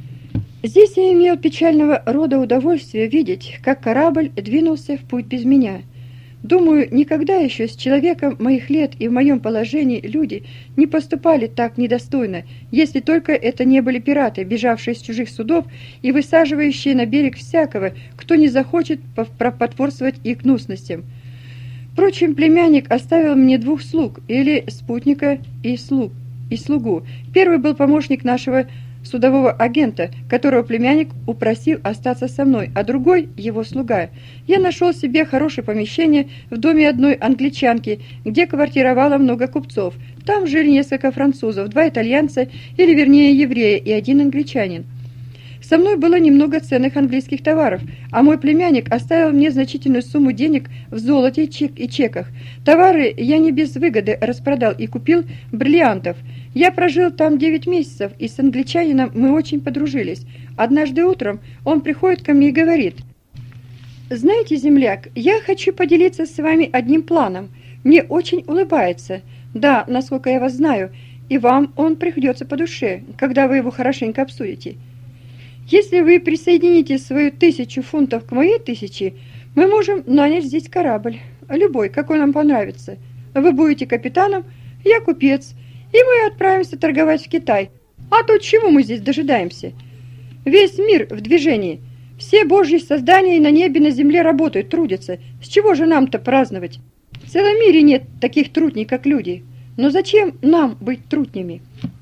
Здесь я имел печального рода удовольствие видеть, как корабль двинулся в путь без меня. Думаю, никогда еще с человеком моих лет и в моем положении люди не поступали так недостойно, если только это не были пираты, бежавшие с чужих судов и высаживающие на берег всякого, кто не захочет потворствовать их гнусностям. Впрочем, племянник оставил мне двух слуг, или спутника и слуг, и слугу. Первый был помощник нашего судового агента, которого племянник упросил остаться со мной, а другой – его слуга. Я нашел себе хорошее помещение в доме одной англичанки, где квартировало много купцов. Там жили несколько французов, два итальянца, или вернее еврея, и один англичанин. Со мной было немного ценных английских товаров, а мой племянник оставил мне значительную сумму денег в золоте и, чек, и чеках. Товары я не без выгоды распродал и купил бриллиантов. Я прожил там девять месяцев, и с англичанином мы очень подружились. Однажды утром он приходит ко мне и говорит: «Знаете, земляк, я хочу поделиться с вами одним планом. Мне очень улыбается. Да, насколько я вас знаю, и вам он придется по душе, когда вы его хорошенько обсудите. Если вы присоедините свою тысячу фунтов к моей тысяче, мы можем нанять здесь корабль, любой, какой нам понравится. Вы будете капитаном, я купец, и мы отправимся торговать в Китай. А то чего мы здесь дожидаемся? Весь мир в движении. Все божьи создания на небе, на земле работают, трудятся. С чего же нам-то праздновать? В целом мире нет таких трутней, как люди. Но зачем нам быть трутнями?»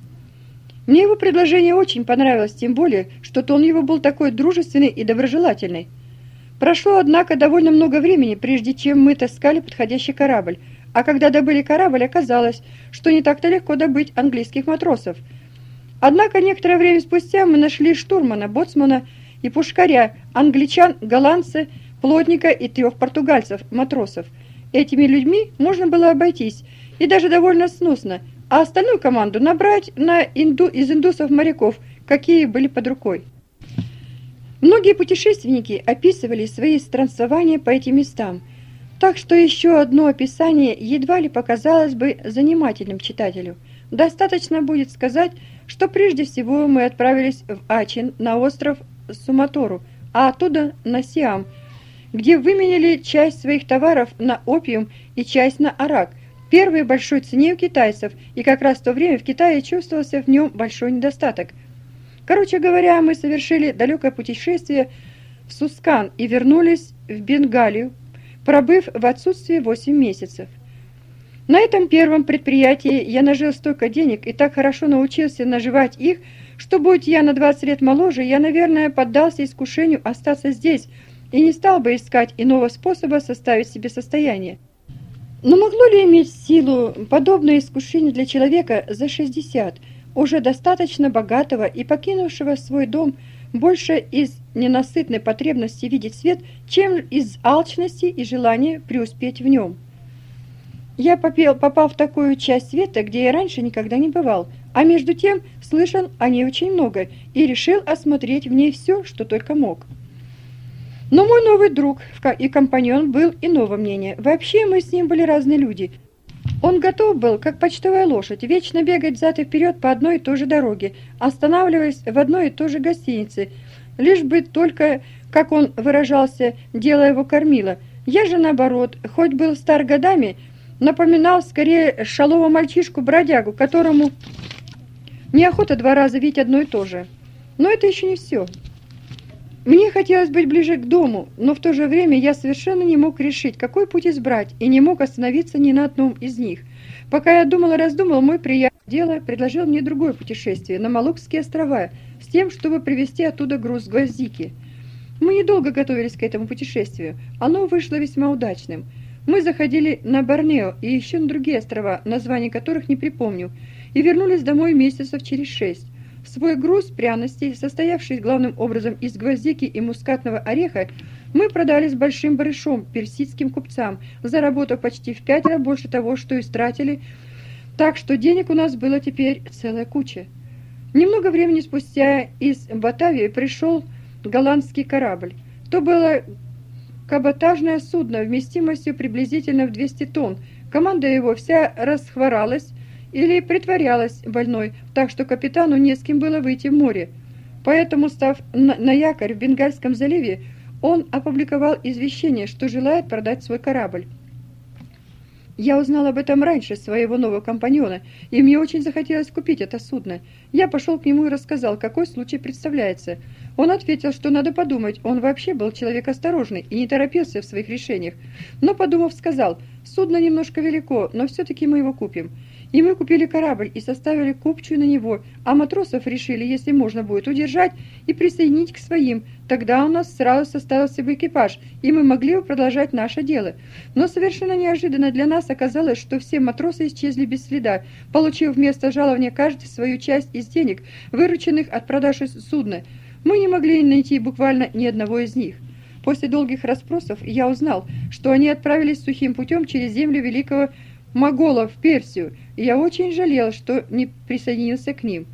Мне его предложение очень понравилось, тем более, что тон его был такой дружественный и доброжелательный. Прошло, однако, довольно много времени, прежде чем мы таскали подходящий корабль, а когда добыли корабль, оказалось, что не так-то легко добыть английских матросов. Однако некоторое время спустя мы нашли штурмана, боцмана и пушкаря, англичан, голландца, плотника и трех португальцев, матросов. Этими людьми можно было обойтись, и даже довольно сносно, а остальную команду набрать на инду, из индусов-моряков, какие были под рукой. Многие путешественники описывали свои странствования по этим местам, так что еще одно описание едва ли показалось бы занимательным читателю. Достаточно будет сказать, что прежде всего мы отправились в Ачин на остров Суматору, а оттуда на Сиам, где выменяли часть своих товаров на опиум и часть на арак. первой большой цене у китайцев, и как раз в то время в Китае чувствовался в нем большой недостаток. Короче говоря, мы совершили далекое путешествие в Сускан и вернулись в Бенгалию, пробыв в отсутствии восемь месяцев. На этом первом предприятии я нажил столько денег и так хорошо научился наживать их, что, будь я на двадцать лет моложе, я, наверное, поддался искушению остаться здесь и не стал бы искать иного способа составить себе состояние. Но могло ли иметь силу подобное искушение для человека за шестьдесят, уже достаточно богатого и покинувшего свой дом больше из ненасытной потребности видеть свет, чем из алчности и желания преуспеть в нем? Я попел, попал в такую часть света, где я раньше никогда не бывал, а между тем слышал о ней очень много и решил осмотреть в ней все, что только мог. Но мой новый друг и компаньон был иного мнения. Вообще мы с ним были разные люди. Он готов был, как почтовая лошадь, вечно бегать взад и вперед по одной и той же дороге, останавливаясь в одной и той же гостинице, лишь бы только, как он выражался, дело его кормило. Я же, наоборот, хоть был стар годами, напоминал скорее шалого мальчишку-бродягу, которому неохота два раза видеть одно и то же. Но это еще не все. Мне хотелось быть ближе к дому, но в то же время я совершенно не мог решить, какой путь избрать, и не мог остановиться ни на одном из них. Пока я думал и раздумал, мой приятель дела предложил мне другое путешествие на Малукские острова с тем, чтобы привезти оттуда груз гвоздики. Мы недолго готовились к этому путешествию. Оно вышло весьма удачным. Мы заходили на Борнео и еще на другие острова, названий которых не припомню, и вернулись домой месяцев через шесть. Свой груз пряностей, состоявший главным образом из гвоздики и мускатного ореха, мы продали с большим барышом персидским купцам, заработав почти в пять раз больше того, что истратили, так что денег у нас было теперь целая куча. Немного времени спустя из Батавии пришел голландский корабль. То было каботажное судно вместимостью приблизительно в двести тонн. Команда его вся расхворалась или притворялась больной, так что капитану не с кем было выйти в море. Поэтому, став на, на якорь в Бенгальском заливе, он опубликовал извещение, что желает продать свой корабль. Я узнал об этом раньше своего нового компаньона, и мне очень захотелось купить это судно. Я пошел к нему и рассказал, какой случай представляется. Он ответил, что надо подумать, он вообще был человек осторожный и не торопился в своих решениях. Но, подумав, сказал, судно немножко велико, но все-таки мы его купим. И мы купили корабль и составили купчую на него, а матросов решили, если можно будет, удержать и присоединить к своим. Тогда у нас сразу составился бы экипаж, и мы могли бы продолжать наше дело. Но совершенно неожиданно для нас оказалось, что все матросы исчезли без следа, получив вместо жалования каждый свою часть из денег, вырученных от продажи судна. Мы не могли найти буквально ни одного из них. После долгих расспросов я узнал, что они отправились сухим путем через землю великого Могола в Персию, и я очень жалел, что не присоединился к ним.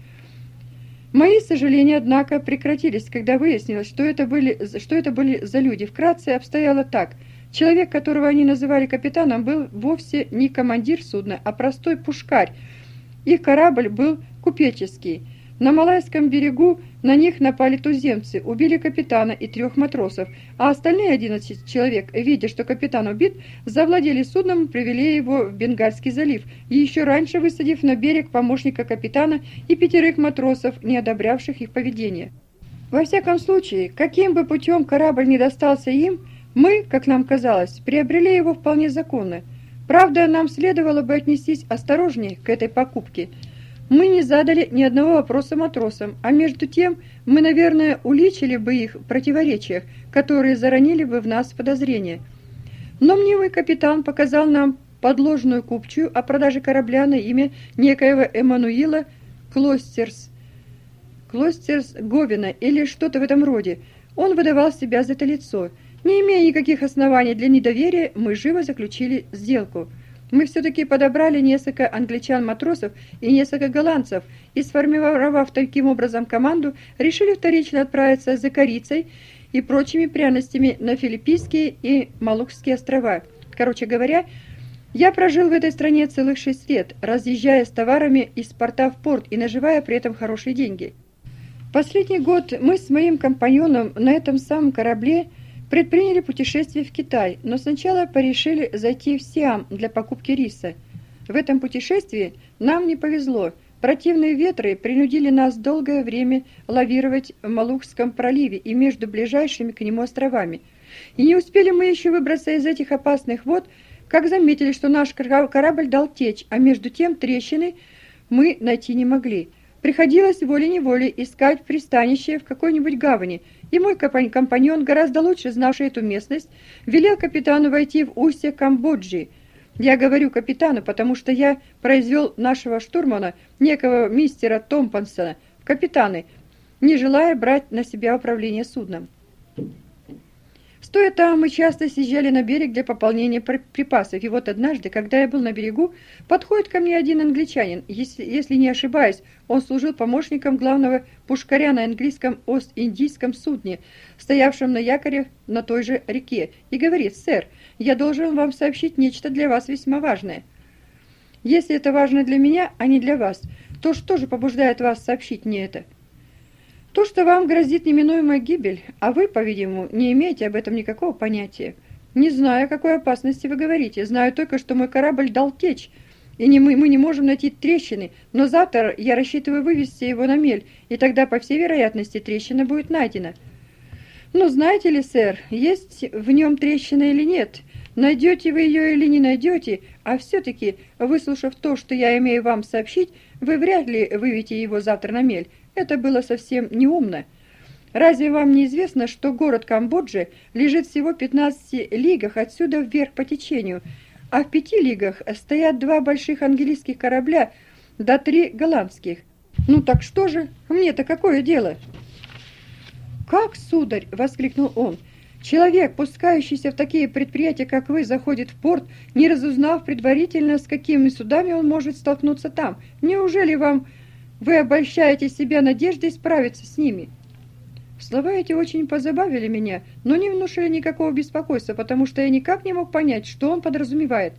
Мои сожаления, однако, прекратились, когда выяснилось, что это были, что это были за люди. Вкратце обстояло так. Человек, которого они называли капитаном, был вовсе не командир судна, а простой пушкарь. Их корабль был купеческий. На Малайском берегу на них напали туземцы, убили капитана и трех матросов, а остальные одиннадцать человек, видя, что капитан убит, завладели судном и привели его в Бенгальский залив, и еще раньше высадив на берег помощника капитана и пятерых матросов, не одобрявших их поведение. Во всяком случае, каким бы путем корабль не достался им, мы, как нам казалось, приобрели его вполне законно. Правда, нам следовало бы отнестись осторожнее к этой покупке. Мы не задали ни одного вопроса матросам, а между тем мы, наверное, уличили бы их в противоречиях, которые заронили бы в нас подозрения. Но мнимый капитан показал нам подложную купчую о продаже корабля на имя некоего Эммануила Клостерс, Клостерс Говина или что-то в этом роде. Он выдавал себя за это лицо. Не имея никаких оснований для недоверия, мы живо заключили сделку. Мы все-таки подобрали несколько англичан-матросов и несколько голландцев, и, сформировав таким образом команду, решили вторично отправиться за корицей и прочими пряностями на Филиппинские и Малукские острова. Короче говоря, я прожил в этой стране целых шесть лет, разъезжая с товарами из порта в порт и наживая при этом хорошие деньги. Последний год мы с моим компаньоном на этом самом корабле предприняли путешествие в Китай, но сначала порешили зайти в Сиам для покупки риса. В этом путешествии нам не повезло. Противные ветры принудили нас долгое время лавировать в Малукском проливе и между ближайшими к нему островами. И не успели мы еще выбраться из этих опасных вод, как заметили, что наш корабль дал течь, а между тем трещины мы найти не могли. Приходилось волей-неволей искать пристанище в какой-нибудь гавани, и мой компаньон, гораздо лучше знавший эту местность, велел капитану войти в устье Камбоджи. Я говорю капитану, потому что я произвел нашего штурмана, некого мистера Томпсона, в капитаны, не желая брать на себя управление судном. Стоя там, мы часто съезжали на берег для пополнения припасов, и вот однажды, когда я был на берегу, подходит ко мне один англичанин. Если, если не ошибаюсь, он служил помощником главного пушкаря на английском Ост-Индийском судне, стоявшем на якоре на той же реке, и говорит: «Сэр, я должен вам сообщить нечто для вас весьма важное». Если это важно для меня, а не для вас, то что же побуждает вас сообщить мне это? То, что вам грозит неминуемая гибель, а вы, по-видимому, не имеете об этом никакого понятия. Не знаю, о какой опасности вы говорите, знаю только, что мой корабль дал течь, и не мы, мы не можем найти трещины, но завтра я рассчитываю вывести его на мель, и тогда, по всей вероятности, трещина будет найдена. Ну, знаете ли, сэр, есть в нем трещина или нет, найдете вы ее или не найдете, а все-таки, выслушав то, что я имею вам сообщить, вы вряд ли выведете его завтра на мель. Это было совсем неумно. Разве вам не известно, что город Камбоджи лежит всего в пятнадцати лигах отсюда вверх по течению, а в пяти лигах стоят два больших английских корабля, да три голландских? Ну так что же? Мне-то какое дело? «Как, сударь!» — воскликнул он. «Человек, пускающийся в такие предприятия, как вы, заходит в порт, не разузнав предварительно, с какими судами он может столкнуться там. Неужели вам... Вы обольщаете себя надеждой справиться с ними?» Слова эти очень позабавили меня, но не внушили никакого беспокойства, потому что я никак не мог понять, что он подразумевает.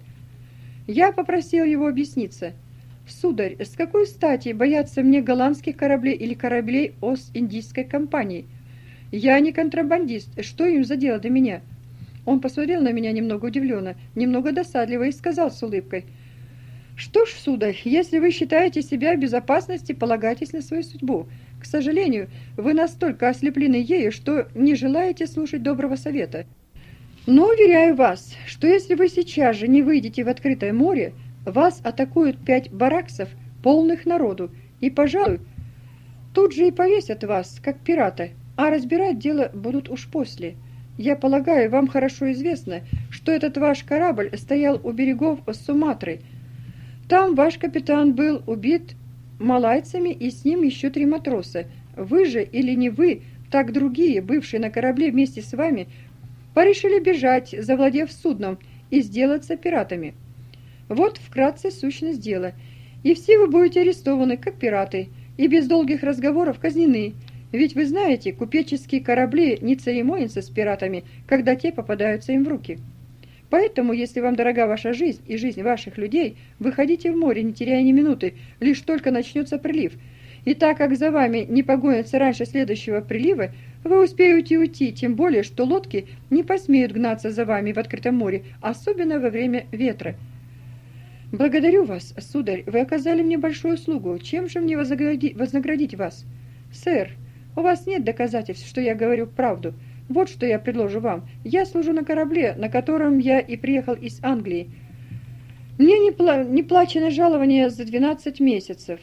Я попросил его объясниться. «Сударь, с какой стати бояться мне голландских кораблей или кораблей Ост-Индийской компании? Я не контрабандист, что им за дело до меня?» Он посмотрел на меня немного удивленно, немного досадливо и сказал с улыбкой: «Что ж, сударь, если вы считаете себя в безопасности, полагайтесь на свою судьбу. К сожалению, вы настолько ослеплены ею, что не желаете слушать доброго совета. Но уверяю вас, что если вы сейчас же не выйдете в открытое море, вас атакуют пять бараксов, полных народу, и, пожалуй, тут же и повесят вас, как пирата, а разбирать дело будут уж после. Я полагаю, вам хорошо известно, что этот ваш корабль стоял у берегов Суматры. Там ваш капитан был убит малайцами, и с ним еще три матроса. Вы же или не вы, так другие, бывшие на корабле вместе с вами, порешили бежать, завладев судном, и сделаться пиратами. Вот вкратце сущность дела. И все вы будете арестованы, как пираты, и без долгих разговоров казнены. Ведь вы знаете, купеческие корабли не церемонятся с пиратами, когда те попадаются им в руки. Поэтому, если вам дорога ваша жизнь и жизнь ваших людей, выходите в море, не теряя ни минуты, лишь только начнется прилив. И так как за вами не погонятся раньше следующего прилива, вы успеете уйти, тем более, что лодки не посмеют гнаться за вами в открытом море, особенно во время ветра. Благодарю вас, сударь, вы оказали мне большую услугу. Чем же мне вознаградить, вознаградить вас? Сэр, у вас нет доказательств, что я говорю правду. Вот что я предложу вам. Я служу на корабле, на котором я и приехал из Англии. Мне не, пла- не плачено жалование за двенадцать месяцев,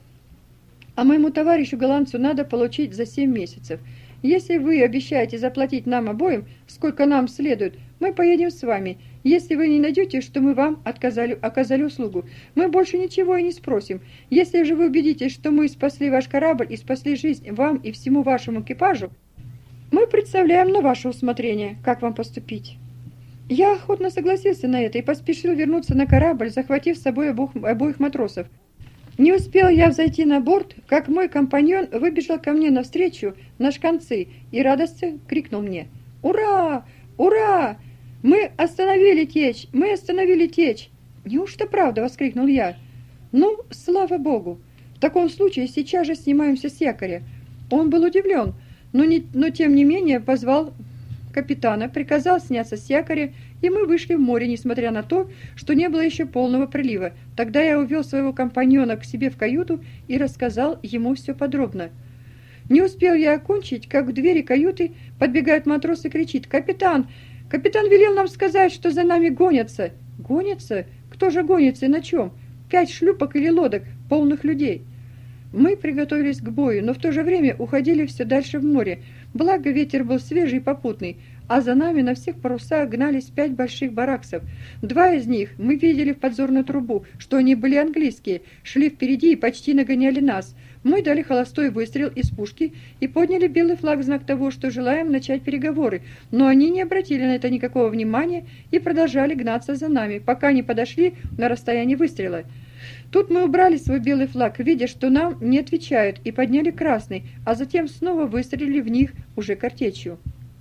а моему товарищу-голландцу надо получить за семь месяцев. Если вы обещаете заплатить нам обоим, сколько нам следует, мы поедем с вами. Если вы не найдете, что мы вам отказали, оказали услугу, мы больше ничего и не спросим. Если же вы убедитесь, что мы спасли ваш корабль и спасли жизнь вам и всему вашему экипажу, мы представляем на ваше усмотрение, как вам поступить». Я охотно согласился на это и поспешил вернуться на корабль, захватив с собой обоих, обоих матросов. Не успел я взойти на борт, как мой компаньон выбежал ко мне навстречу на шканцы и радостно крикнул мне: «Ура! Ура! Мы остановили течь! Мы остановили течь!» «Неужто правда?» — воскликнул я. «Ну, слава богу! В таком случае сейчас же снимаемся с якоря». Он был удивлен, но, не, но тем не менее позвал капитана, приказал сняться с якоря и мы вышли в море, несмотря на то, что не было еще полного прилива. Тогда я увел своего компаньона к себе в каюту и рассказал ему все подробно. Не успел я окончить, как в двери каюты подбегает матрос и кричит: «Капитан! Капитан велел нам сказать, что за нами гонятся!» «Гонятся? Кто же гонится и на чем? Пять шлюпок или лодок, полных людей!» Мы приготовились к бою, но в то же время уходили все дальше в море. Благо ветер был свежий и попутный, а за нами на всех парусах гнались пять больших бараксов. Два из них мы видели в подзорную трубу, что они были английские, шли впереди и почти нагоняли нас. Мы дали холостой выстрел из пушки и подняли белый флаг в знак того, что желаем начать переговоры, но они не обратили на это никакого внимания и продолжали гнаться за нами, пока не подошли на расстояние выстрела. Тут мы убрали свой белый флаг, видя, что нам не отвечают, и подняли красный, а затем снова выстрелили в них уже картечью.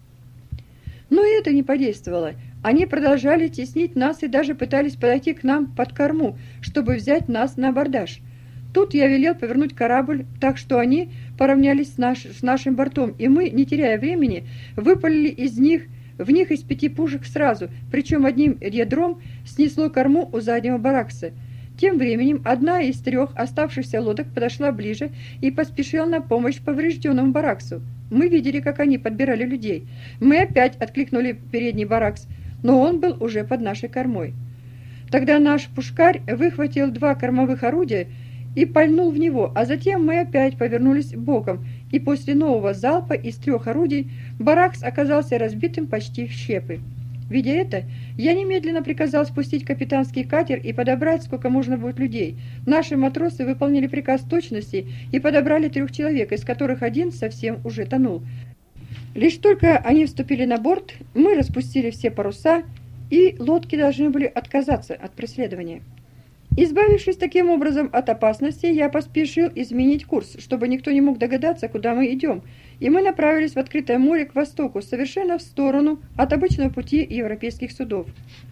Но и это не подействовало. Они продолжали теснить нас и даже пытались подойти к нам под корму, чтобы взять нас на абордаж. Тут я велел повернуть корабль так, что они поравнялись с, наш, с нашим бортом, и мы, не теряя времени, выпалили из них, в них из пяти пушек сразу, причем одним ядром снесло корму у заднего баракса. Тем временем одна из трех оставшихся лодок подошла ближе и поспешила на помощь поврежденному бараксу. Мы видели, как они подбирали людей. Мы опять откликнули передний баракс, но он был уже под нашей кормой. Тогда наш пушкарь выхватил два кормовых орудия и пальнул в него, а затем мы опять повернулись боком, и после нового залпа из трех орудий баракс оказался разбитым почти в щепы. Видя это, я немедленно приказал спустить капитанский катер и подобрать сколько можно будет людей. Наши матросы выполнили приказ точности и подобрали трех человек, из которых один совсем уже тонул. Лишь только они вступили на борт, мы распустили все паруса, и лодки должны были отказаться от преследования. Избавившись таким образом от опасности, я поспешил изменить курс, чтобы никто не мог догадаться, куда мы идем, и мы направились в открытое море к востоку, совершенно в сторону от обычного пути европейских судов.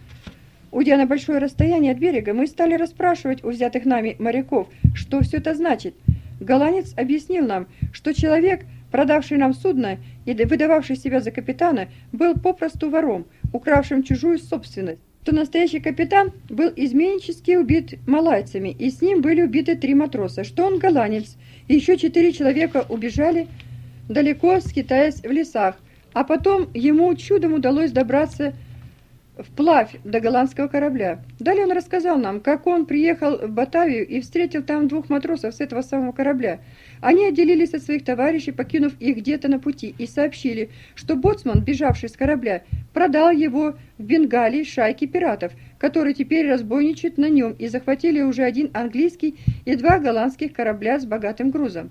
Уйдя на большое расстояние от берега, мы стали расспрашивать у взятых нами моряков, что все это значит. Голландец объяснил нам, что человек, продавший нам судно и выдававший себя за капитана, был попросту вором, укравшим чужую собственность, что настоящий капитан был изменнически убит малайцами, и с ним были убиты три матроса, что он голландец, и еще четыре человека убежали далеко, скитаясь в лесах, а потом ему чудом удалось добраться вплавь до голландского корабля. Далее он рассказал нам, как он приехал в Батавию и встретил там двух матросов с этого самого корабля. Они отделились от своих товарищей, покинув их где-то на пути, и сообщили, что боцман, бежавший с корабля, продал его в Бенгалии шайке пиратов, которые теперь разбойничают на нем, и захватили уже один английский и два голландских корабля с богатым грузом.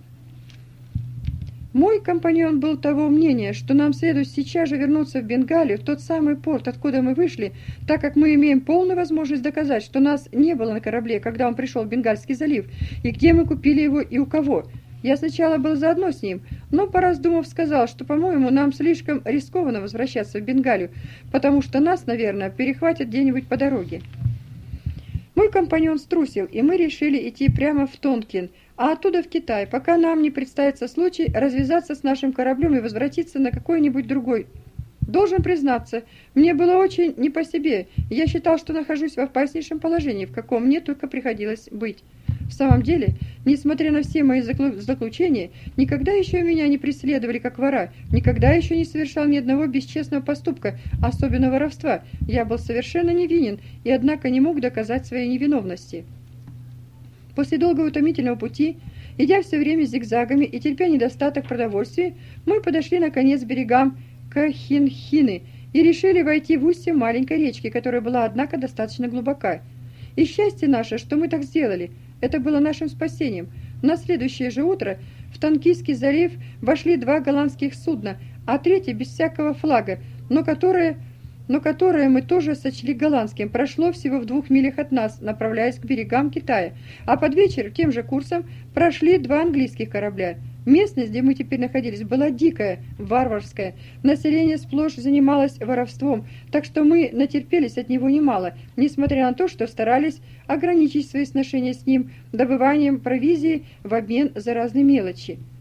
Мой компаньон был того мнения, что нам следует сейчас же вернуться в Бенгалию, в тот самый порт, откуда мы вышли, так как мы имеем полную возможность доказать, что нас не было на корабле, когда он пришел в Бенгальский залив, и где мы купили его и у кого. Я сначала был заодно с ним, но, пораздумав, сказал, что, по-моему, нам слишком рискованно возвращаться в Бенгалию, потому что нас, наверное, перехватят где-нибудь по дороге. Мой компаньон струсил, и мы решили идти прямо в Тонкин, а оттуда в Китай, пока нам не представится случай развязаться с нашим кораблем и возвратиться на какой-нибудь другой. Должен признаться, мне было очень не по себе, и я считал, что нахожусь в опаснейшем положении, в каком мне только приходилось быть. В самом деле, несмотря на все мои злоключения, никогда еще меня не преследовали как вора, никогда еще не совершал ни одного бесчестного поступка, особенно воровства. Я был совершенно невинен и, однако, не мог доказать своей невиновности. После долгого утомительного пути, идя все время зигзагами и терпя недостаток продовольствия, мы подошли наконец к берегам Кахинхины и решили войти в устье маленькой речки, которая была, однако, достаточно глубока. И счастье наше, что мы так сделали, это было нашим спасением. На следующее же утро в Тонкийский залив вошли два голландских судна, а третье без всякого флага, но которое... но которое мы тоже сочли голландским, прошло всего в двух милях от нас, направляясь к берегам Китая, а под вечер тем же курсом прошли два английских корабля. Местность, где мы теперь находились, была дикая, варварская, население сплошь занималось воровством, так что мы натерпелись от него немало, несмотря на то, что старались ограничить свои сношения с ним добыванием провизии в обмен за разные мелочи.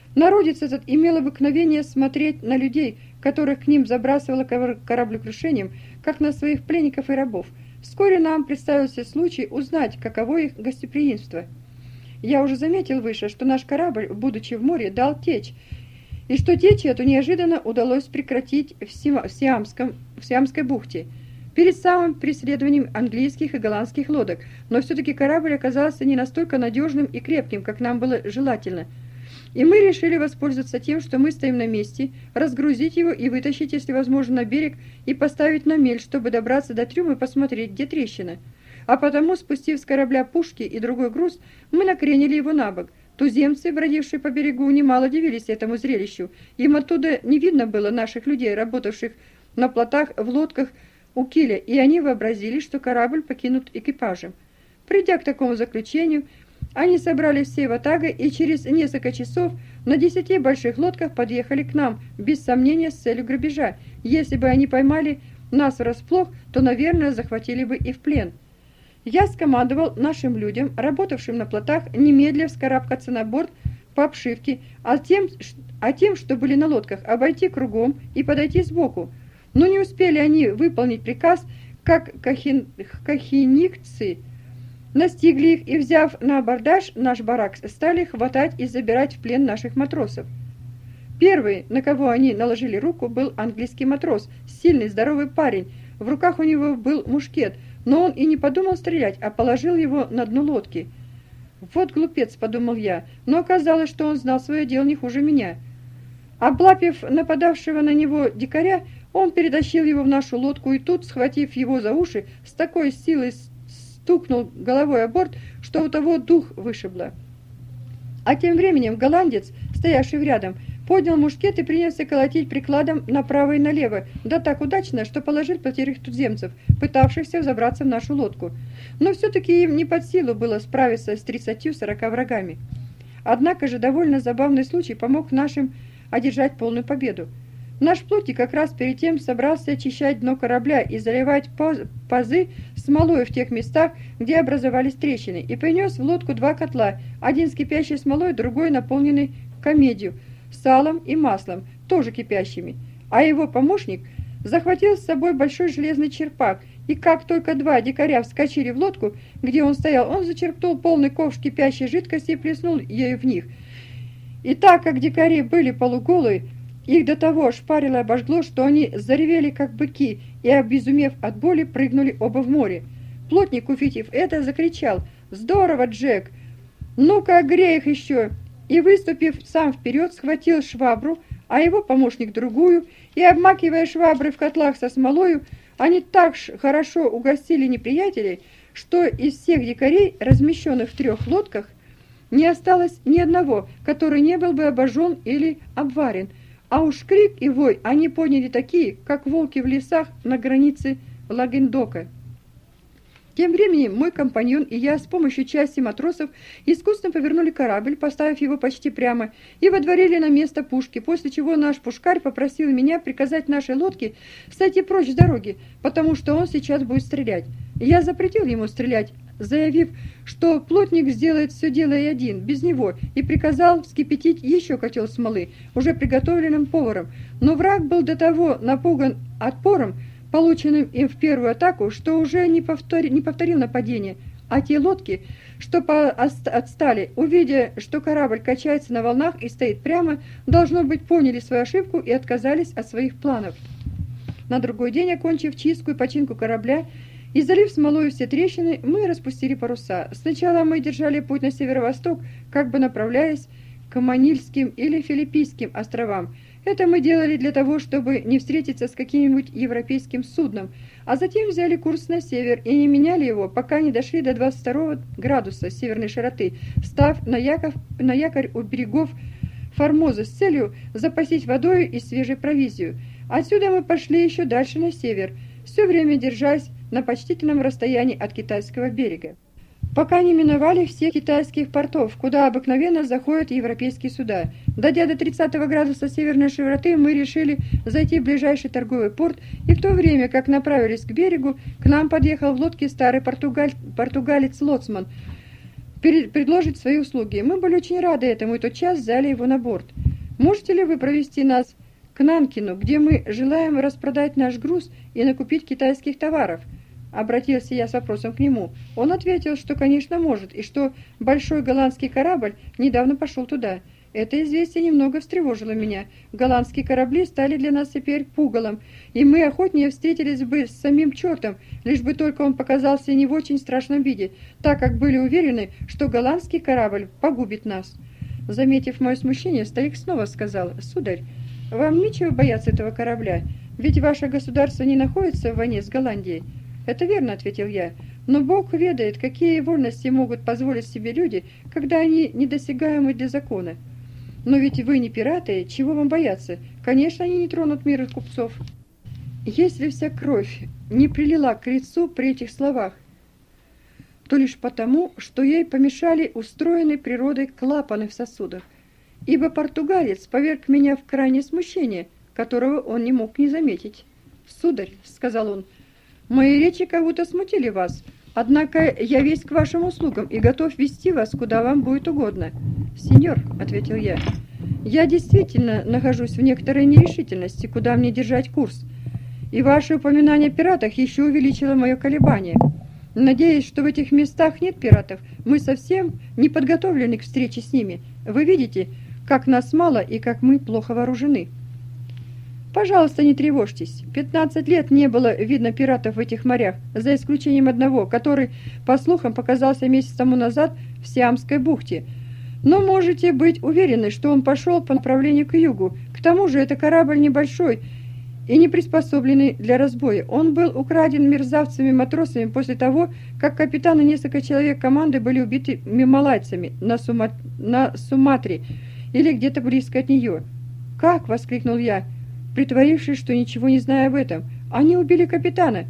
Народец этот имел обыкновение смотреть на людей, которых к ним забрасывало кораблекрушением, как на своих пленников и рабов. Вскоре нам представился случай узнать, каково их гостеприимство. Я уже заметил выше, что наш корабль, будучи в море, дал течь, и что течь эту неожиданно удалось прекратить в, Сима, в, Сиамском, в Сиамской бухте, перед самым преследованием английских и голландских лодок, но все-таки корабль оказался не настолько надежным и крепким, как нам было желательно. И мы решили воспользоваться тем, что мы стоим на месте, разгрузить его и вытащить, если возможно, на берег и поставить на мель, чтобы добраться до трюма и посмотреть, где трещина. А потому, спустив с корабля пушки и другой груз, мы накренили его на бок. Туземцы, бродившие по берегу, немало дивились этому зрелищу. Им оттуда не видно было наших людей, работавших на плотах в лодках у киля, и они вообразили, что корабль покинут экипажем. Придя к такому заключению, они собрались всей ватагой и через несколько часов на десяти больших лодках подъехали к нам, без сомнения, с целью грабежа. Если бы они поймали нас врасплох, то, наверное, захватили бы и в плен. Я скомандовал нашим людям, работавшим на плотах, немедля вскарабкаться на борт по обшивке, а тем, а тем, что были на лодках, обойти кругом и подойти сбоку. Но не успели они выполнить приказ, как кахин... кахиникцы настигли их и, взяв на абордаж наш барак, стали хватать и забирать в плен наших матросов. Первый, на кого они наложили руку, был английский матрос, сильный, здоровый парень. В руках у него был мушкет, но он и не подумал стрелять, а положил его на дно лодки. «Вот глупец», — подумал я, но оказалось, что он знал свое дело не хуже меня. Облапив нападавшего на него дикаря, он перетащил его в нашу лодку и тут, схватив его за уши, с такой силой стукнул головой о борт, что у того дух вышибло. А тем временем голландец, стоявший рядом, поднял мушкет и принялся колотить прикладом направо и налево, да так удачно, что положил пятерых туземцев, пытавшихся забраться в нашу лодку. Но все-таки им не под силу было справиться с тридцатью-сорока врагами. Однако же довольно забавный случай помог нашим одержать полную победу. Наш плотник как раз перед тем собрался очищать дно корабля и заливать пазы смолой в тех местах, где образовались трещины, и принес в лодку два котла, один с кипящей смолой, другой наполненный камедью, салом и маслом, тоже кипящими. А его помощник захватил с собой большой железный черпак, и как только два дикаря вскочили в лодку, где он стоял, он зачерпнул полный ковш кипящей жидкости и плеснул ею в них. И так как дикари были полуголые, их до того шпарило и обожгло, что они заревели, как быки, и, обезумев от боли, прыгнули оба в море. Плотник, увидев это, закричал: «Здорово, Джек! Ну-ка, огрей их еще!» И, выступив сам вперед, схватил швабру, а его помощник другую, и, обмакивая швабры в котлах со смолою, они так хорошо угостили неприятелей, что из всех дикарей, размещенных в трех лодках, не осталось ни одного, который не был бы обожжен или обварен. А уж крик и вой они подняли такие, как волки в лесах на границе Лагендока. Тем временем мой компаньон и я с помощью части матросов искусно повернули корабль, поставив его почти прямо, и водворили на место пушки, после чего наш пушкарь попросил меня приказать нашей лодке сойти прочь с дороги, потому что он сейчас будет стрелять. Я запретил ему стрелять, заявив, что плотник сделает все дело и один, без него, и приказал вскипятить еще котел смолы, уже приготовленным поваром. Но враг был до того напуган отпором, полученным им в первую атаку, что уже не, повтори, не повторил нападение, а те лодки, что по отстали, увидя, что корабль качается на волнах и стоит прямо, должно быть, поняли свою ошибку и отказались от своих планов. На другой день, окончив чистку и починку корабля и залив смолой все трещины, мы распустили паруса. Сначала мы держали путь на северо-восток, как бы направляясь к Манильским или Филиппийским островам. Это мы делали для того, чтобы не встретиться с каким-нибудь европейским судном, а затем взяли курс на север и не меняли его, пока не дошли до двадцать второго градуса северной широты, став на, яков, на якорь у берегов Формозы с целью запасить водой и свежей провизией. Отсюда мы пошли еще дальше на север, все время держась на почтительном расстоянии от китайского берега, пока не миновали всех китайских портов, куда обыкновенно заходят европейские суда. Дойдя до тридцатого градуса северной широты, мы решили зайти в ближайший торговый порт, и в то время, как направились к берегу, к нам подъехал в лодке старый португаль... португалец-лоцман, предложить свои услуги. Мы были очень рады этому и тотчас взяли его на борт. Можете ли вы провести нас к Нанкину, где мы желаем распродать наш груз и накупить китайских товаров?» Обратился я с вопросом к нему. Он ответил, что, конечно, может, и что большой голландский корабль недавно пошел туда. Это известие немного встревожило меня. Голландские корабли стали для нас теперь пугалом, и мы охотнее встретились бы с самим чертом, лишь бы только он показался не в очень страшном виде, так как были уверены, что голландский корабль погубит нас. Заметив мое смущение, старик снова сказал: «Сударь, вам нечего бояться этого корабля, ведь ваше государство не находится в войне с Голландией». «Это верно», — ответил я, — «но Бог ведает, какие вольности могут позволить себе люди, когда они недосягаемы для закона. Но ведь вы не пираты, чего вам бояться? Конечно, они не тронут мира купцов». Если вся кровь не прилила к лицу при этих словах, то лишь потому, что ей помешали устроенные природой клапаны в сосудах, ибо португалец поверг меня в крайнее смущение, которого он не мог не заметить. «Сударь», — сказал он, — «мои речи как будто смутили вас, однако я весь к вашим услугам и готов вести вас, куда вам будет угодно». «Сеньор», — ответил я, — «я действительно нахожусь в некоторой нерешительности, куда мне держать курс, и ваше упоминание о пиратах еще увеличило мое колебание. Надеюсь, что в этих местах нет пиратов, мы совсем не подготовлены к встрече с ними. Вы видите, как нас мало и как мы плохо вооружены». «Пожалуйста, не тревожьтесь. Пятнадцать лет не было видно пиратов в этих морях, за исключением одного, который, по слухам, показался месяц тому назад в Сиамской бухте. Но можете быть уверены, что он пошел по направлению к югу. К тому же это корабль небольшой и не приспособленный для разбоя. Он был украден мерзавцами-матросами после того, как капитан и несколько человек команды были убиты малайцами на, Сума... на Суматре или где-то близко от нее». «Как?» — воскликнул я, притворившись, что ничего не знаю об этом. «Они убили капитана».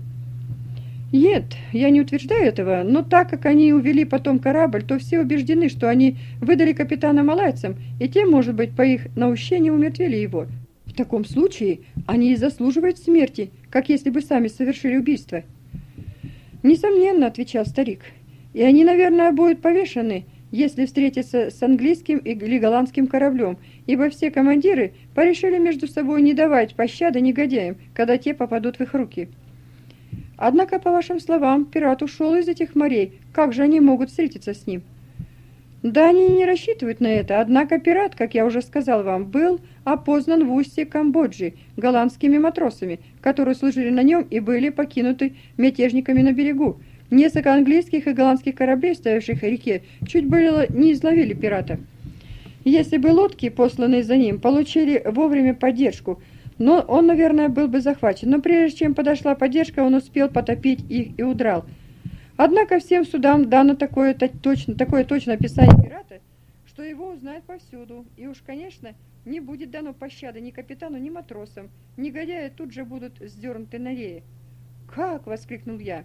«Нет, я не утверждаю этого, но так как они увели потом корабль, то все убеждены, что они выдали капитана малайцам, и те, может быть, по их наущению умертвили его. В таком случае они и заслуживают смерти, как если бы сами совершили убийство». «Несомненно», — отвечал старик, — «и они, наверное, будут повешены, если встретятся с английским или голландским кораблем, ибо все командиры порешили между собой не давать пощады негодяям, когда те попадут в их руки». «Однако, по вашим словам, пират ушел из этих морей. Как же они могут встретиться с ним?» «Да они не рассчитывают на это. Однако пират, как я уже сказал вам, был опознан в устье Камбоджи голландскими матросами, которые служили на нем и были покинуты мятежниками на берегу. Несколько английских и голландских кораблей, стоявших в реке, чуть было не изловили пирата. Если бы лодки, посланные за ним, получили вовремя поддержку, но он, наверное, был бы захвачен. Но прежде чем подошла поддержка, он успел потопить их и удрал. Однако всем судам дано такое, точно, такое точное описание пирата, что его узнают повсюду. И уж, конечно, не будет дано пощады ни капитану, ни матросам. Негодяи тут же будут сдернуты на реи». «Как?» — воскликнул я.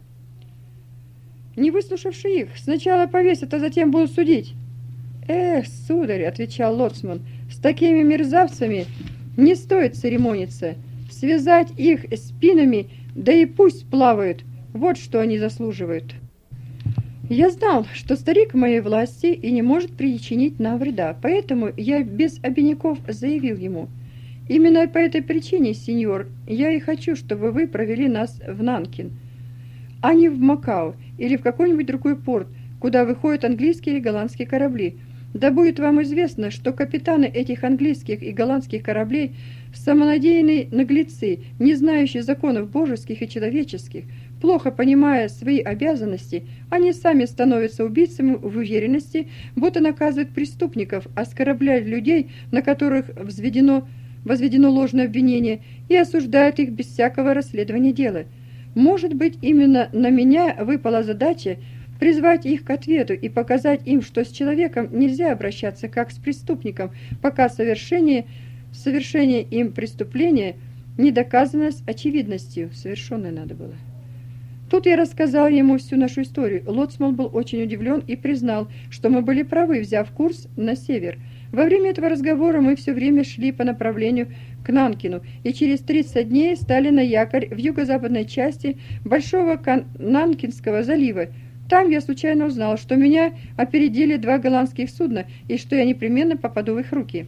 «Не выслушавши их, сначала повесят, а затем будут судить». «Эх, сударь», — отвечал лоцман, — «с такими мерзавцами не стоит церемониться. Связать их спинами, да и пусть плавают. Вот что они заслуживают». Я знал, что старик в моей власти и не может причинить нам вреда, поэтому я без обиняков заявил ему: «Именно по этой причине, сеньор, я и хочу, чтобы вы провели нас в Нанкин, а не в Макао или в какой-нибудь другой порт, куда выходят английские или голландские корабли. Да будет вам известно, что капитаны этих английских и голландских кораблей – самонадеянные наглецы, не знающие законов божеских и человеческих. Плохо понимая свои обязанности, они сами становятся убийцами в уверенности, будто наказывают преступников, оскорбляют людей, на которых взведено, возведено ложное обвинение, и осуждают их без всякого расследования дела. Может быть, именно на меня выпала задача призвать их к ответу и показать им, что с человеком нельзя обращаться как с преступником, пока совершение, совершение им преступления не доказано с очевидностью. Совершенное надо было. Тут я рассказал ему всю нашу историю. Лоцман был очень удивлен и признал, что мы были правы, взяв курс на север. Во время этого разговора мы все время шли по направлению к Нанкину и через тридцать дней стали на якорь в юго-западной части Большого Нанкинского залива. там я случайно узнал, что меня опередили два голландских судна и что я непременно попаду в их руки.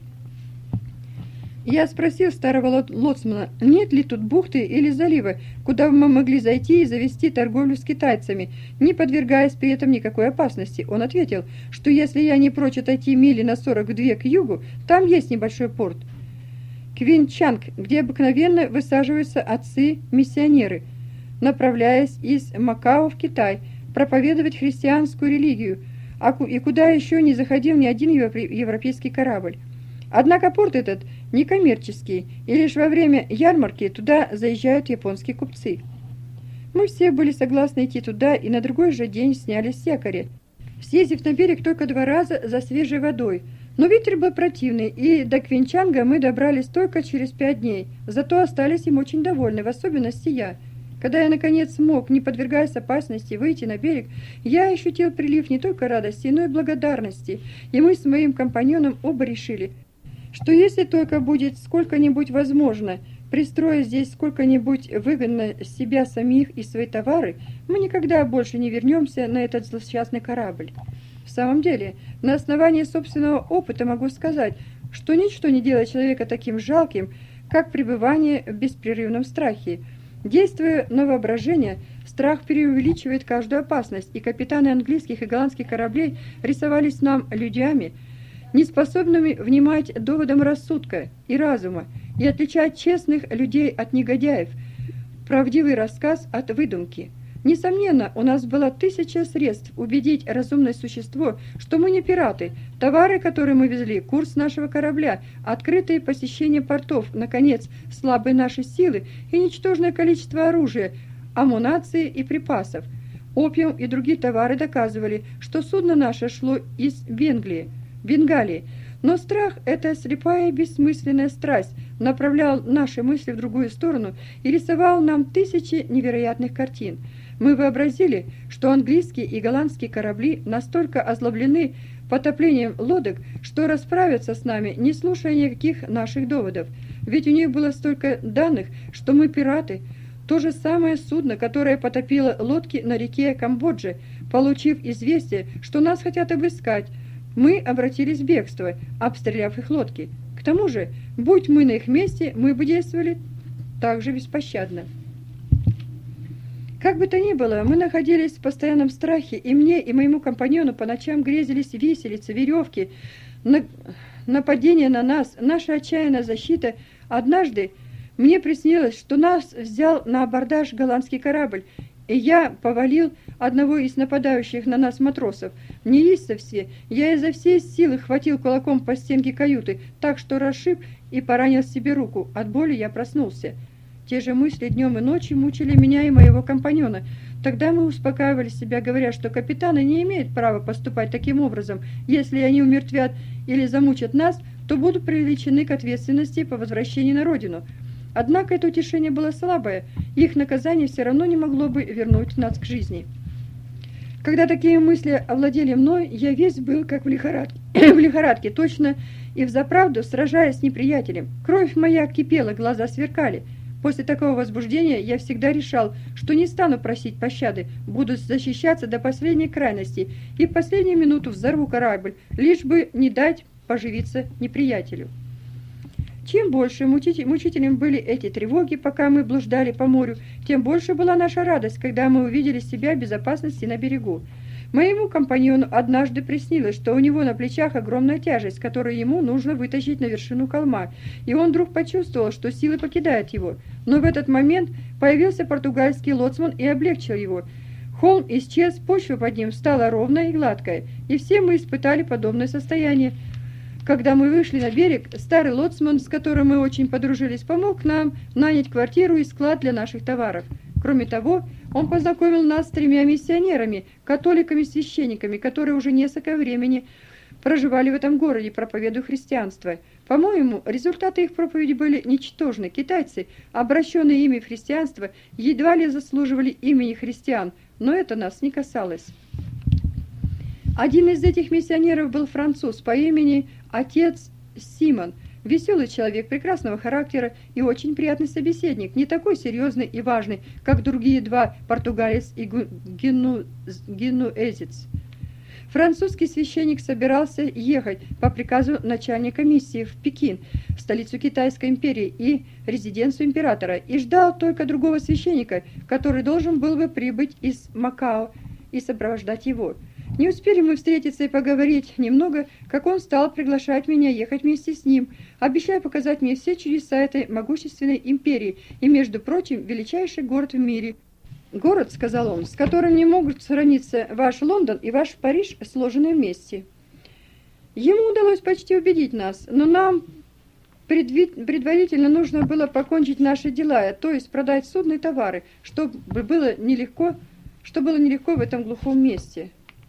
Я спросил старого лоцмана, нет ли тут бухты или залива, куда мы могли зайти и завести торговлю с китайцами, не подвергаясь при этом никакой опасности. Он ответил, что если я не прочь отойти мили на сорок две к югу, там есть небольшой порт Квинчанг, где обыкновенно высаживаются отцы-миссионеры, направляясь из Макао в Китай, проповедовать христианскую религию, и куда еще не заходил ни один европейский корабль. Однако порт этот некоммерческий, и лишь во время ярмарки туда заезжают японские купцы. Мы все были согласны идти туда, и на другой же день снялись с якоря, съездив на берег только два раза за свежей водой. Но ветер был противный, и до Квинчанга мы добрались только через пять дней, зато остались им очень довольны, в особенности я. Когда я, наконец, смог, не подвергаясь опасности, выйти на берег, я ощутил прилив не только радости, но и благодарности, и мы с моим компаньоном оба решили, что если только будет сколько-нибудь возможно пристроить здесь сколько-нибудь выгодно себя самих и свои товары, мы никогда больше не вернемся на этот злосчастный корабль. В самом деле, на основании собственного опыта могу сказать, что ничто не делает человека таким жалким, как пребывание в беспрерывном страхе. Действуя на воображение, страх преувеличивает каждую опасность, и капитаны английских и голландских кораблей рисовались нам людьми, неспособными внимать доводам рассудка и разума и отличать честных людей от негодяев, правдивый рассказ от выдумки. Несомненно, у нас было тысяча средств убедить разумное существо, что мы не пираты, товары, которые мы везли, курс нашего корабля, открытые посещения портов, наконец, слабые наши силы и ничтожное количество оружия, амунации и припасов. Опиум и другие товары доказывали, что судно наше шло из Бенглии, Бенгалии, но страх, эта слепая и бессмысленная страсть, направлял наши мысли в другую сторону и рисовал нам тысячи невероятных картин. Мы вообразили, что английские и голландские корабли настолько озлоблены потоплением лодок, что расправятся с нами, не слушая никаких наших доводов. Ведь у них было столько данных, что мы пираты. То же самое судно, которое потопило лодки на реке Камбоджи, получив известие, что нас хотят обыскать, мы обратились в бегство, обстреляв их лодки. К тому же, будь мы на их месте, мы бы действовали так же беспощадно. Как бы то ни было, мы находились в постоянном страхе, и мне, и моему компаньону по ночам грезились виселицы, веревки, нападение на нас, наша отчаянная защита. Однажды мне приснилось, что нас взял на абордаж голландский корабль, и я повалил одного из нападающих на нас матросов. Неистовстве я изо всей силы хватил кулаком по стенке каюты, так что расшиб и поранил себе руку. От боли я проснулся. Те же мысли днем и ночью мучили меня и моего компаньона. Тогда мы успокаивали себя, говоря, что капитаны не имеют права поступать таким образом. Если они умертвят или замучат нас, то будут привлечены к ответственности по возвращении на родину. Однако это утешение было слабое, их наказание все равно не могло бы вернуть нас к жизни. Когда такие мысли овладели мной, я весь был как в лихорадке, в лихорадке, точно и взаправду сражаясь с неприятелем. Кровь моя кипела, глаза сверкали. После такого возбуждения я всегда решал, что не стану просить пощады, буду защищаться до последней крайности и в последнюю минуту взорву корабль, лишь бы не дать поживиться неприятелю. Чем больше мучителем были эти тревоги, пока мы блуждали по морю, тем больше была наша радость, когда мы увидели себя в безопасности на берегу. Моему компаньону однажды приснилось, что у него на плечах огромная тяжесть, которую ему нужно вытащить на вершину холма, и он вдруг почувствовал, что силы покидают его. Но в этот момент появился португальский лоцман и облегчил его. Холм исчез, почва под ним стала ровная и гладкая, и все мы испытали подобное состояние. Когда мы вышли на берег, старый лоцман, с которым мы очень подружились, помог нам нанять квартиру и склад для наших товаров. Кроме того, он познакомил нас с тремя миссионерами, католиками-священниками, которые уже несколько времени проживали в этом городе, проповедуя христианство. По-моему, результаты их проповеди были ничтожны. Китайцы, обращенные ими в христианство, едва ли заслуживали имени христиан, но это нас не касалось. Один из этих миссионеров был француз по имени отец Симон, Веселый человек, прекрасного характера и очень приятный собеседник, не такой серьезный и важный, как другие два, португалец и гену... генуэзец. Французский священник собирался ехать по приказу начальника миссии в Пекин, в столицу Китайской империи и резиденцию императора, и ждал только другого священника, который должен был бы прибыть из Макао и сопровождать его. Не успели мы встретиться и поговорить немного, как он стал приглашать меня ехать вместе с ним, обещая показать мне все чудеса этой могущественной империи и, между прочим, величайший город в мире. «Город, — сказал он, — с которым не могут сравниться ваш Лондон и ваш Париж, сложенные вместе». Ему удалось почти убедить нас, но нам предварительно нужно было покончить наши дела, то есть продать судно и товары, чтобы было нелегко, что было нелегко в этом глухом месте.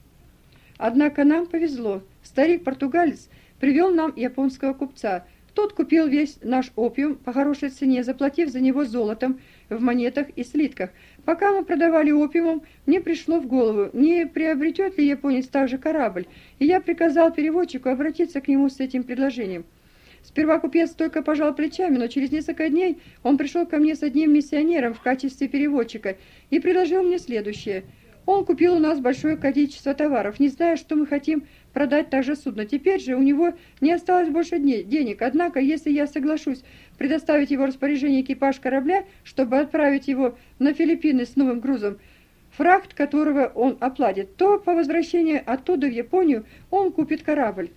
Однако нам повезло. Старик-португалец привел нам японского купца. Тот купил весь наш опиум по хорошей цене, заплатив за него золотом в монетах и слитках. Пока мы продавали опиум, мне пришло в голову, не приобретет ли японец также корабль, и я приказал переводчику обратиться к нему с этим предложением. Сперва купец только пожал плечами, но через несколько дней он пришел ко мне с одним миссионером в качестве переводчика и предложил мне следующее. Он купил у нас большое количество товаров, не зная, что мы хотим продать также судно. Теперь же у него не осталось больше денег, однако, если я соглашусь предоставить его распоряжение экипаж корабля, чтобы отправить его на Филиппины с новым грузом, фрахт которого он оплатит, то по возвращении оттуда в Японию он купит корабль.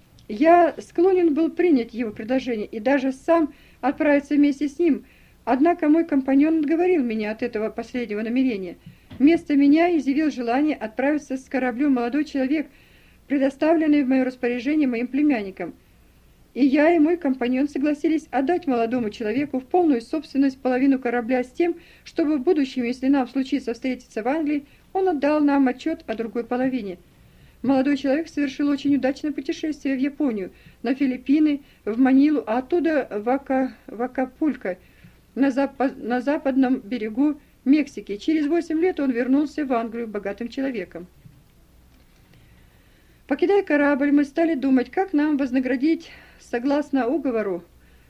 Я склонен был принять его предложение и даже сам отправиться вместе с ним, однако мой компаньон отговорил меня от этого последнего намерения. Вместо меня изъявил желание отправиться с кораблем молодой человек, предоставленный в мое распоряжение моим племянником. И я и мой компаньон согласились отдать молодому человеку в полную собственность половину корабля с тем, чтобы в будущем, если нам случится встретиться в Англии, он отдал нам отчет о другой половине. Молодой человек совершил очень удачное путешествие в Японию, на Филиппины, в Манилу, а оттуда в, Ака... в Акапулько, на, зап... на западном берегу Мексики. Через восемь лет он вернулся в Англию богатым человеком. Покидая корабль, мы стали думать, как нам вознаградить, согласно уговору,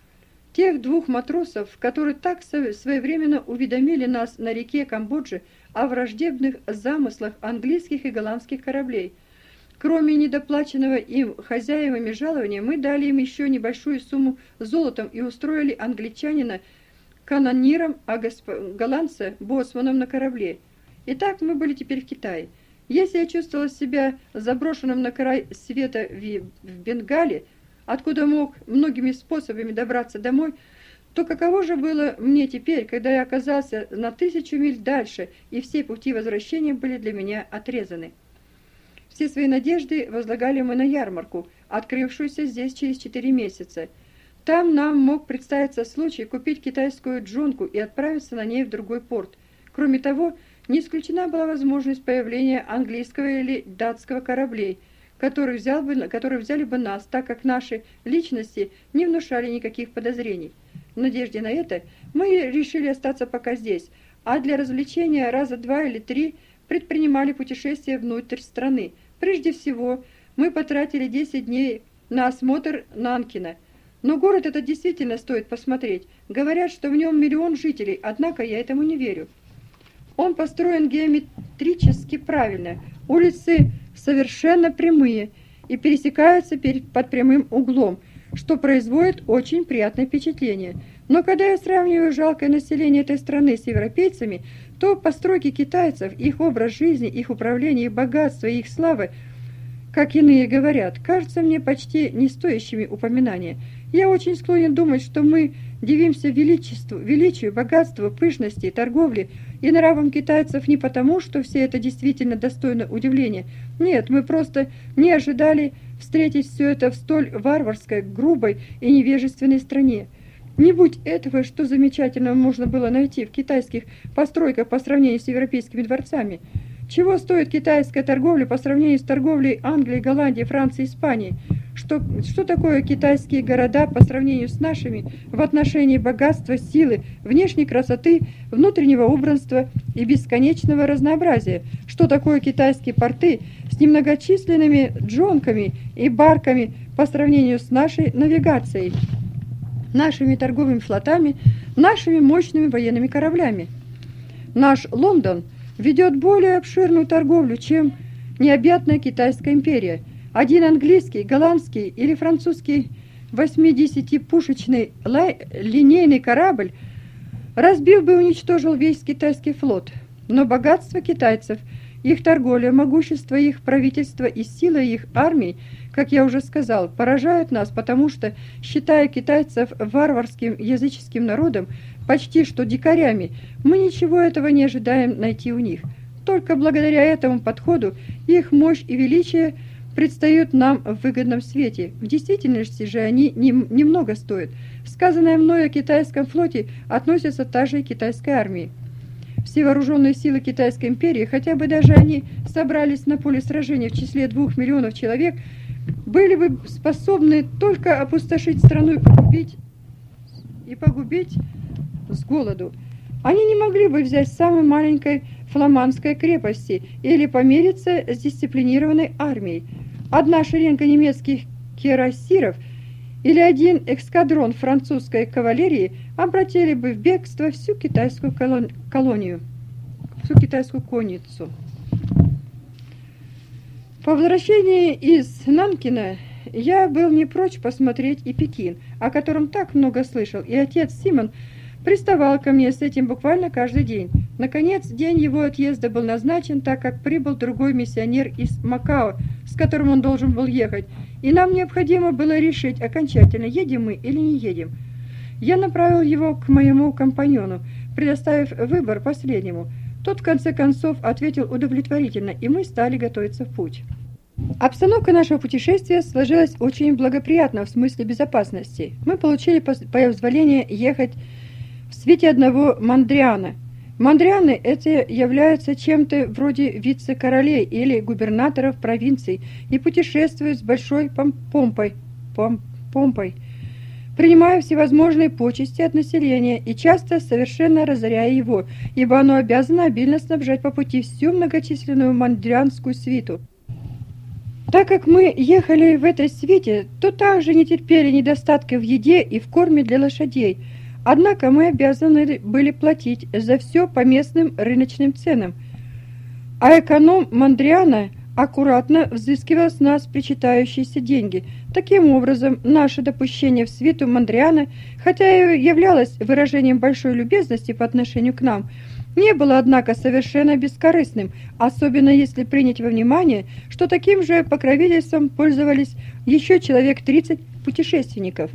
тех двух матросов, которые так своевременно уведомили нас на реке Камбоджи о враждебных замыслах английских и голландских кораблей. Кроме недоплаченного им хозяевами жалования, мы дали им еще небольшую сумму золотом и устроили англичанина канониром, а госп... голландца боцманом на корабле. Итак, мы были теперь в Китае. Если я чувствовала себя заброшенным на край света в, в Бенгале, откуда мог многими способами добраться домой, то каково же было мне теперь, когда я оказался на тысячу миль дальше, и все пути возвращения были для меня отрезаны. Все свои надежды возлагали мы на ярмарку, открывшуюся здесь через четыре месяца. Там нам мог представиться случай купить китайскую джонку и отправиться на ней в другой порт. Кроме того, не исключена была возможность появления английского или датского кораблей, который взял бы, которые взяли бы нас, так как наши личности не внушали никаких подозрений. В надежде на это мы решили остаться пока здесь, а для развлечения раза два или три предпринимали путешествия внутрь страны. Прежде всего, мы потратили десять дней на осмотр Нанкина. Но город этот действительно стоит посмотреть. Говорят, что в нем миллион жителей, однако я этому не верю. Он построен геометрически правильно. Улицы совершенно прямые и пересекаются под прямым углом, что производит очень приятное впечатление. Но когда я сравниваю жалкое население этой страны с европейцами, то постройки китайцев, их образ жизни, их управление, их богатство и их слава, как иные говорят, кажутся мне почти не стоящими упоминания. Я очень склонен думать, что мы дивимся величеству, величию, богатству, пышности, торговле и нравам китайцев не потому, что все это действительно достойно удивления. Нет, мы просто не ожидали встретить все это в столь варварской, грубой и невежественной стране. Не будь этого, что замечательного можно было найти в китайских постройках по сравнению с европейскими дворцами? Чего стоит китайская торговля по сравнению с торговлей Англии, Голландии, Франции, Испании? Что, что такое китайские города по сравнению с нашими в отношении богатства, силы, внешней красоты, внутреннего убранства и бесконечного разнообразия? Что такое китайские порты с немногочисленными джонками и барками по сравнению с нашей навигацией? нашими торговыми флотами, нашими мощными военными кораблями. Наш Лондон ведет более обширную торговлю, чем необъятная Китайская империя. Один английский, голландский или французский восьмидесятипушечный линейный корабль разбил бы и уничтожил весь китайский флот. Но богатство китайцев, их торговля, могущество их правительства и сила их армий, как я уже сказал, поражают нас, потому что, считая китайцев варварским языческим народом, почти что дикарями, мы ничего этого не ожидаем найти у них. Только благодаря этому подходу их мощь и величие предстают нам в выгодном свете. В действительности же они немного стоят. Сказанное мною о китайском флоте относится также и к китайской армии. Все вооруженные силы Китайской империи, хотя бы даже они собрались на поле сражения в числе двух миллионов человек, были бы способны только опустошить страну и погубить, и погубить с голоду. Они не могли бы взять самой маленькой фламандской крепости или помириться с дисциплинированной армией. Одна шеренга немецких кирасиров или один эскадрон французской кавалерии обратили бы в бегство всю китайскую колонию, всю китайскую конницу. По возвращении из Нанкина я был не прочь посмотреть и Пекин, о котором так много слышал, и отец Симон приставал ко мне с этим буквально каждый день. Наконец, день его отъезда был назначен, так как прибыл другой миссионер из Макао, с которым он должен был ехать, и нам необходимо было решить окончательно, едем мы или не едем. Я направил его к моему компаньону, предоставив выбор последнему. Тот, в конце концов, ответил удовлетворительно, и мы стали готовиться в путь. Обстановка нашего путешествия сложилась очень благоприятно в смысле безопасности. Мы получили позволение ехать в свите одного Мондриана. Мондрианы эти являются чем-то вроде вице-королей или губернаторов провинций и путешествуют с большой помпой, пом, помпой, принимая всевозможные почести от населения и часто совершенно разоряя его, ибо оно обязано обильно снабжать по пути всю многочисленную мондрианскую свиту. Так как мы ехали в этой свите, то также не терпели недостатка в еде и в корме для лошадей. Однако мы обязаны были платить за все по местным рыночным ценам, а эконом Мондриана аккуратно взыскивал с нас причитающиеся деньги. Таким образом, наше допущение в свиту Мондриана, хотя и являлось выражением большой любезности по отношению к нам, не было, однако, совершенно бескорыстным, особенно если принять во внимание, что таким же покровительством пользовались еще человек тридцать путешественников.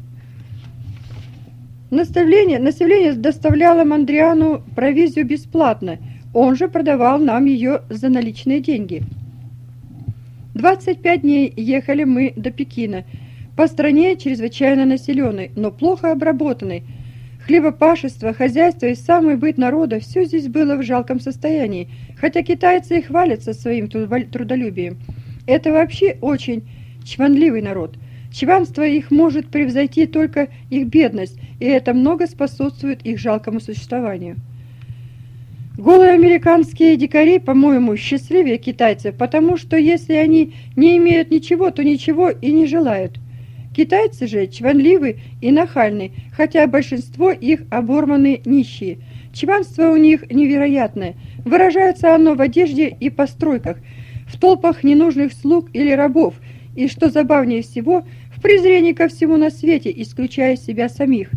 Население, население доставляло Мондриану провизию бесплатно, он же продавал нам ее за наличные деньги. двадцать пять дней ехали мы до Пекина, по стране чрезвычайно населенной, но плохо обработанной. Хлебопашество, хозяйство и самый быт народа – все здесь было в жалком состоянии, хотя китайцы и хвалятся своим трудолюбием. Это вообще очень чванливый народ. Чванство их может превзойти только их бедность, и это много способствует их жалкому существованию. Голые американские дикари, по-моему, счастливее китайцев, потому что если они не имеют ничего, то ничего и не желают. Китайцы же чванливы и нахальны, хотя большинство их оборваны нищие. Чванство у них невероятное. Выражается оно в одежде и постройках, в толпах ненужных слуг или рабов, и, что забавнее всего, в презрении ко всему на свете, исключая себя самих.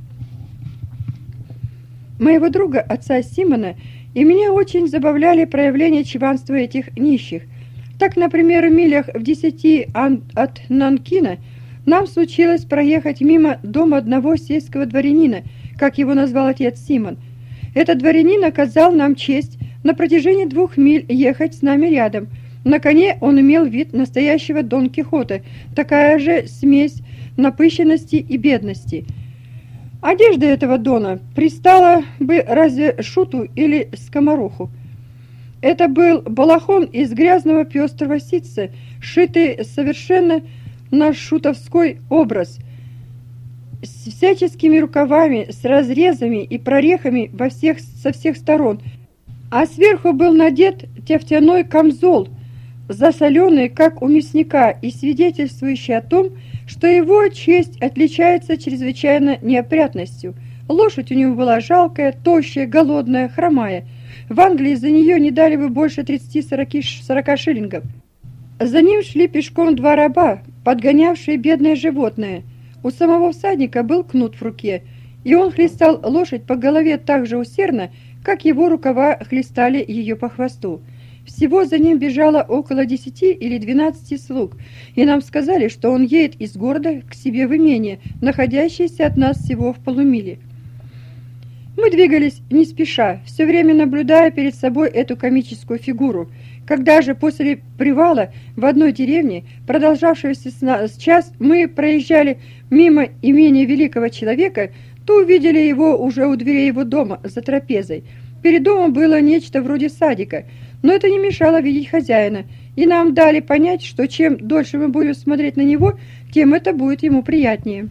Моего друга, отца Симона, и меня очень забавляли проявления чванства этих нищих. Так, например, в милях в десяти от Нанкина нам случилось проехать мимо дома одного сельского дворянина, как его назвал отец Симон. Этот дворянин оказал нам честь на протяжении двух миль ехать с нами рядом. На коне он имел вид настоящего Дон Кихота, такая же смесь напыщенности и бедности. Одежда этого Дона пристала бы разве шуту или скомороху. Это был балахон из грязного пестрого ситца, сшитый совершенно на шутовской образ, с всяческими рукавами, с разрезами и прорехами во всех, со всех сторон, а сверху был надет тефтяной камзол, засоленный, как у мясника, и свидетельствующий о том, что его честь отличается чрезвычайно неопрятностью. Лошадь у него была жалкая, тощая, голодная, хромая. В Англии за нее не дали бы больше тридцати-сорока шиллингов. За ним шли пешком два раба, подгонявшие бедное животное. У самого всадника был кнут в руке, и он хлестал лошадь по голове так же усердно, как его рукава хлестали ее по хвосту. Всего за ним бежало около десяти или двенадцати слуг, и нам сказали, что он едет из города к себе в имение, находящееся от нас всего в полумиле. Мы двигались не спеша, все время наблюдая перед собой эту комическую фигуру. Когда же после привала в одной деревне, продолжавшегося с час, мы проезжали мимо имения великого человека, то увидели его уже у дверей его дома за трапезой. Перед домом было нечто вроде садика, но это не мешало видеть хозяина, и нам дали понять, что чем дольше мы будем смотреть на него, тем это будет ему приятнее.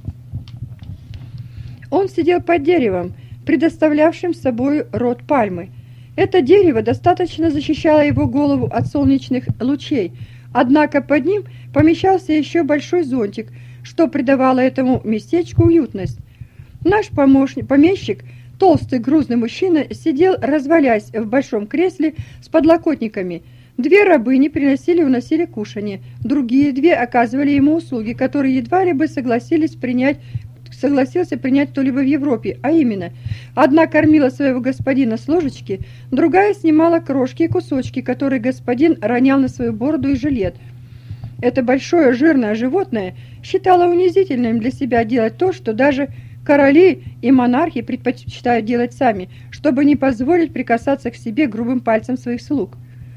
Он сидел под деревом, предоставлявшим собой род пальмы. Это дерево достаточно защищало его голову от солнечных лучей, однако под ним помещался еще большой зонтик, что придавало этому местечку уютность. Наш помощник, помещик, толстый грузный мужчина, сидел, развалясь в большом кресле с подлокотниками. Две рабыни приносили и уносили кушанье, другие две оказывали ему услуги, которые едва ли бы согласились принять согласился принять кто-либо в Европе, а именно, одна кормила своего господина с ложечки, другая снимала крошки и кусочки, которые господин ронял на свою бороду и жилет. Это большое жирное животное считало унизительным для себя делать то, что даже короли и монархи предпочитают делать сами, чтобы не позволить прикасаться к себе грубым пальцем своих слуг.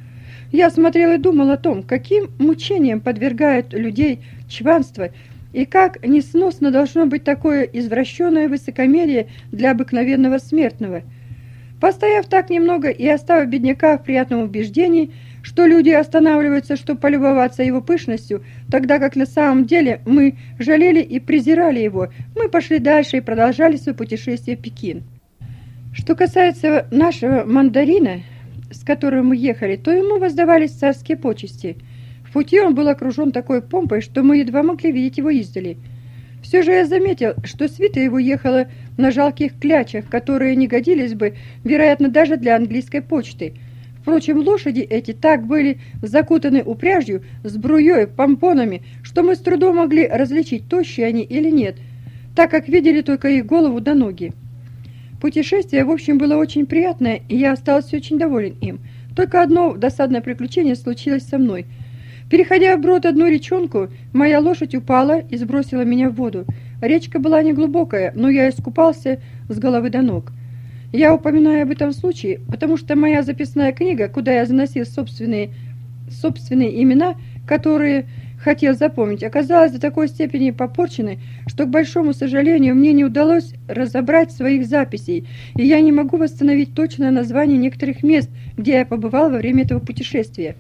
Я смотрел и думал о том, каким мучениям подвергают людей чванство, и как несносно должно быть такое извращенное высокомерие для обыкновенного смертного. Постояв так немного и оставив бедняка в приятном убеждении, что люди останавливаются, чтобы полюбоваться его пышностью, тогда как на самом деле мы жалели и презирали его, мы пошли дальше и продолжали свое путешествие в Пекин. Что касается нашего мандарина, с которым мы ехали, то ему воздавались царские почести. В пути он был окружен такой помпой, что мы едва могли видеть его издали. Все же я заметил, что свита его ехала на жалких клячах, которые не годились бы, вероятно, даже для английской почты. Впрочем, лошади эти так были закутаны упряжью, с бруей, помпонами, что мы с трудом могли различить, тощие они или нет, так как видели только их голову до ноги. Путешествие, в общем, было очень приятное, и я остался очень доволен им. Только одно досадное приключение случилось со мной. Переходя вброд одну речонку, моя лошадь упала и сбросила меня в воду. Речка была неглубокая, но я искупался с головы до ног. Я упоминаю об этом случае, потому что моя записная книга, куда я заносил собственные, собственные имена, которые хотел запомнить, оказалась до такой степени попорченной, что, к большому сожалению, мне не удалось разобрать своих записей, и я не могу восстановить точное название некоторых мест, где я побывал во время этого путешествия.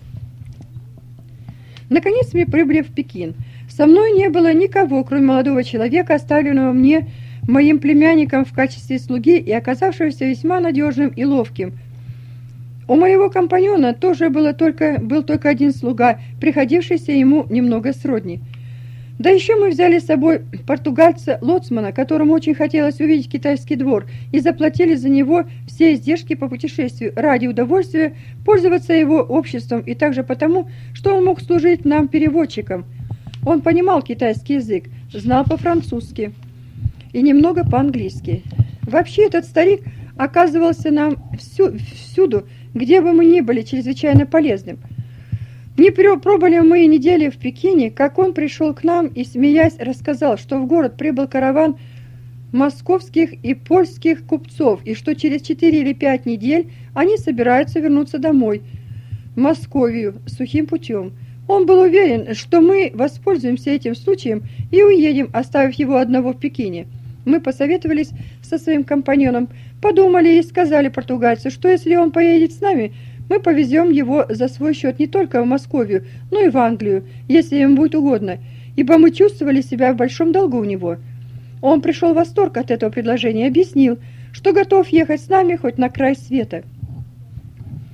Наконец мы прибыли в Пекин. Со мной не было никого, кроме молодого человека, оставленного мне моим племянником в качестве слуги и оказавшегося весьма надежным и ловким. У моего компаньона тоже было только, был только один слуга, приходившийся ему немного сродни. Да еще мы взяли с собой португальца-лоцмана, которому очень хотелось увидеть китайский двор, и заплатили за него все издержки по путешествию ради удовольствия пользоваться его обществом и также потому, что он мог служить нам переводчиком. Он понимал китайский язык, знал по-французски и немного по-английски. Вообще этот старик оказывался нам всю, всюду, где бы мы ни были, чрезвычайно полезным. Не пробыли мы и недели в Пекине, как он пришел к нам и, смеясь, рассказал, что в город прибыл караван московских и польских купцов, и что через четыре или пять недель они собираются вернуться домой, в Московию, сухим путем. Он был уверен, что мы воспользуемся этим случаем и уедем, оставив его одного в Пекине. Мы посоветовались со своим компаньоном, подумали и сказали португальцу, что если он поедет с нами, мы повезем его за свой счет не только в Московию, но и в Англию, если им будет угодно, ибо мы чувствовали себя в большом долгу у него. Он пришел в восторг от этого предложения и объяснил, что готов ехать с нами хоть на край света.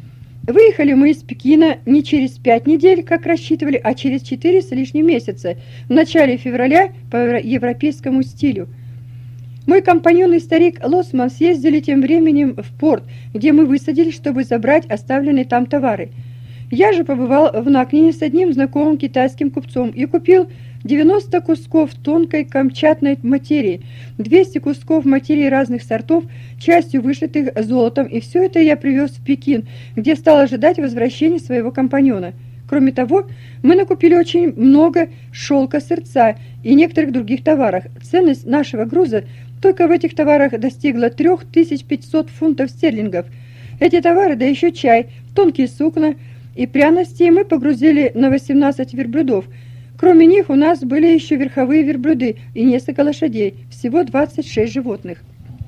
Выехали мы из Пекина не через пять недель, как рассчитывали, а через четыре с лишним месяца, в начале февраля по европейскому стилю. Мой компаньон и старик Лоцман съездили тем временем в порт, где мы высадились, чтобы забрать оставленные там товары. Я же побывал в Накнене с одним знакомым китайским купцом и купил девяносто кусков тонкой камчатной материи, двести кусков материи разных сортов, частью вышитых золотом, и все это я привез в Пекин, где стал ожидать возвращения своего компаньона. Кроме того, мы накупили очень много шелка, сырца и некоторых других товаров. Ценность нашего груза только в этих товарах достигла три тысячи пятьсот фунтов стерлингов. Эти товары, да еще чай, тонкие сукна и пряности мы погрузили на восемнадцать верблюдов. Кроме них у нас были еще верховые верблюды и несколько лошадей, всего двадцать шесть животных.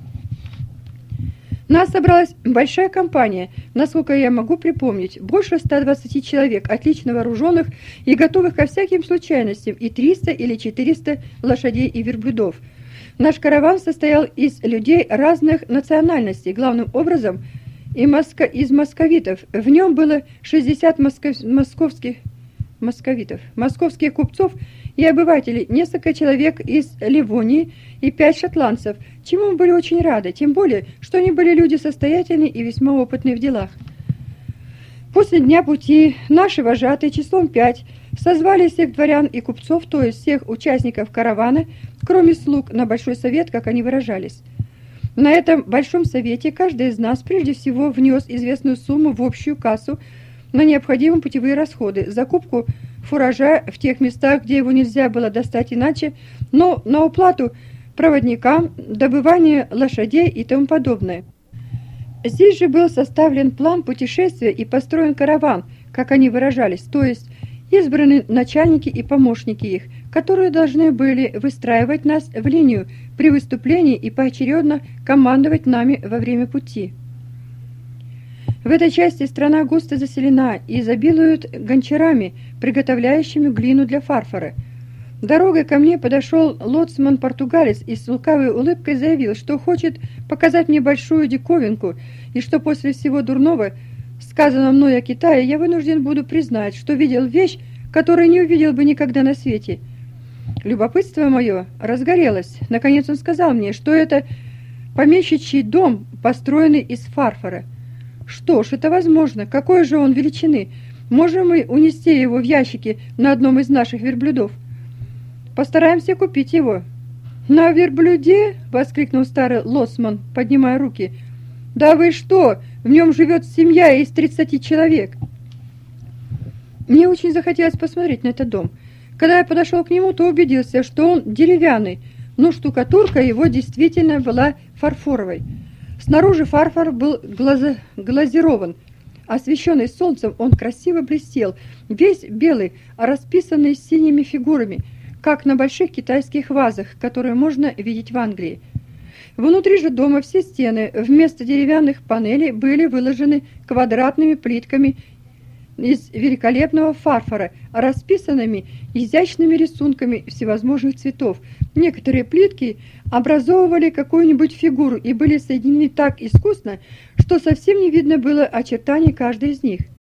Нас собралась большая компания, насколько я могу припомнить, больше ста двадцати человек, отлично вооруженных и готовых ко всяким случайностям, и триста или четыреста лошадей и верблюдов. Наш караван состоял из людей разных национальностей, главным образом и моско... из московитов. В нем было шестьдесят москов... московских московитов, московских купцов и обывателей, несколько человек из Ливонии и пять шотландцев, чему мы были очень рады, тем более, что они были люди состоятельные и весьма опытные в делах. После дня пути наши вожатые числом пять созвали всех дворян и купцов, то есть всех участников каравана, кроме слуг, на большой совет, как они выражались. На этом большом совете каждый из нас прежде всего внес известную сумму в общую кассу на необходимые путевые расходы, закупку фуража в тех местах, где его нельзя было достать иначе, но на уплату проводникам, добывание лошадей и тому подобное. Здесь же был составлен план путешествия и построен караван, как они выражались, то есть избраны начальники и помощники их, которые должны были выстраивать нас в линию при выступлении и поочередно командовать нами во время пути. В этой части страна густо заселена и изобилует гончарами, приготовляющими глину для фарфора. Дорогой ко мне подошел лоцман-португалец и с лукавой улыбкой заявил, что хочет показать мне большую диковинку, и что после всего дурного, сказанного мной о Китае, я вынужден буду признать, что видел вещь, которую не увидел бы никогда на свете. Любопытство мое разгорелось. Наконец он сказал мне, что это помещичий дом, построенный из фарфора. Что ж, это возможно. Какой же он величины? Можем мы унести его в ящике на одном из наших верблюдов? Постараемся купить его. На верблюде? Воскликнул старый лоцман, поднимая руки. Да вы что? В нем живет семья из тридцати человек. Мне очень захотелось посмотреть на этот дом. Когда я подошел к нему, то убедился, что он деревянный, но штукатурка его действительно была фарфоровой. Снаружи фарфор был глаза... глазирован. Освещенный солнцем, он красиво блестел, весь белый, расписанный синими фигурами, как на больших китайских вазах, которые можно видеть в Англии. Внутри же дома все стены вместо деревянных панелей были выложены квадратными плитками из великолепного фарфора, расписанными изящными рисунками всевозможных цветов. Некоторые плитки образовывали какую-нибудь фигуру и были соединены так искусно, что совсем не видно было очертаний каждой из них.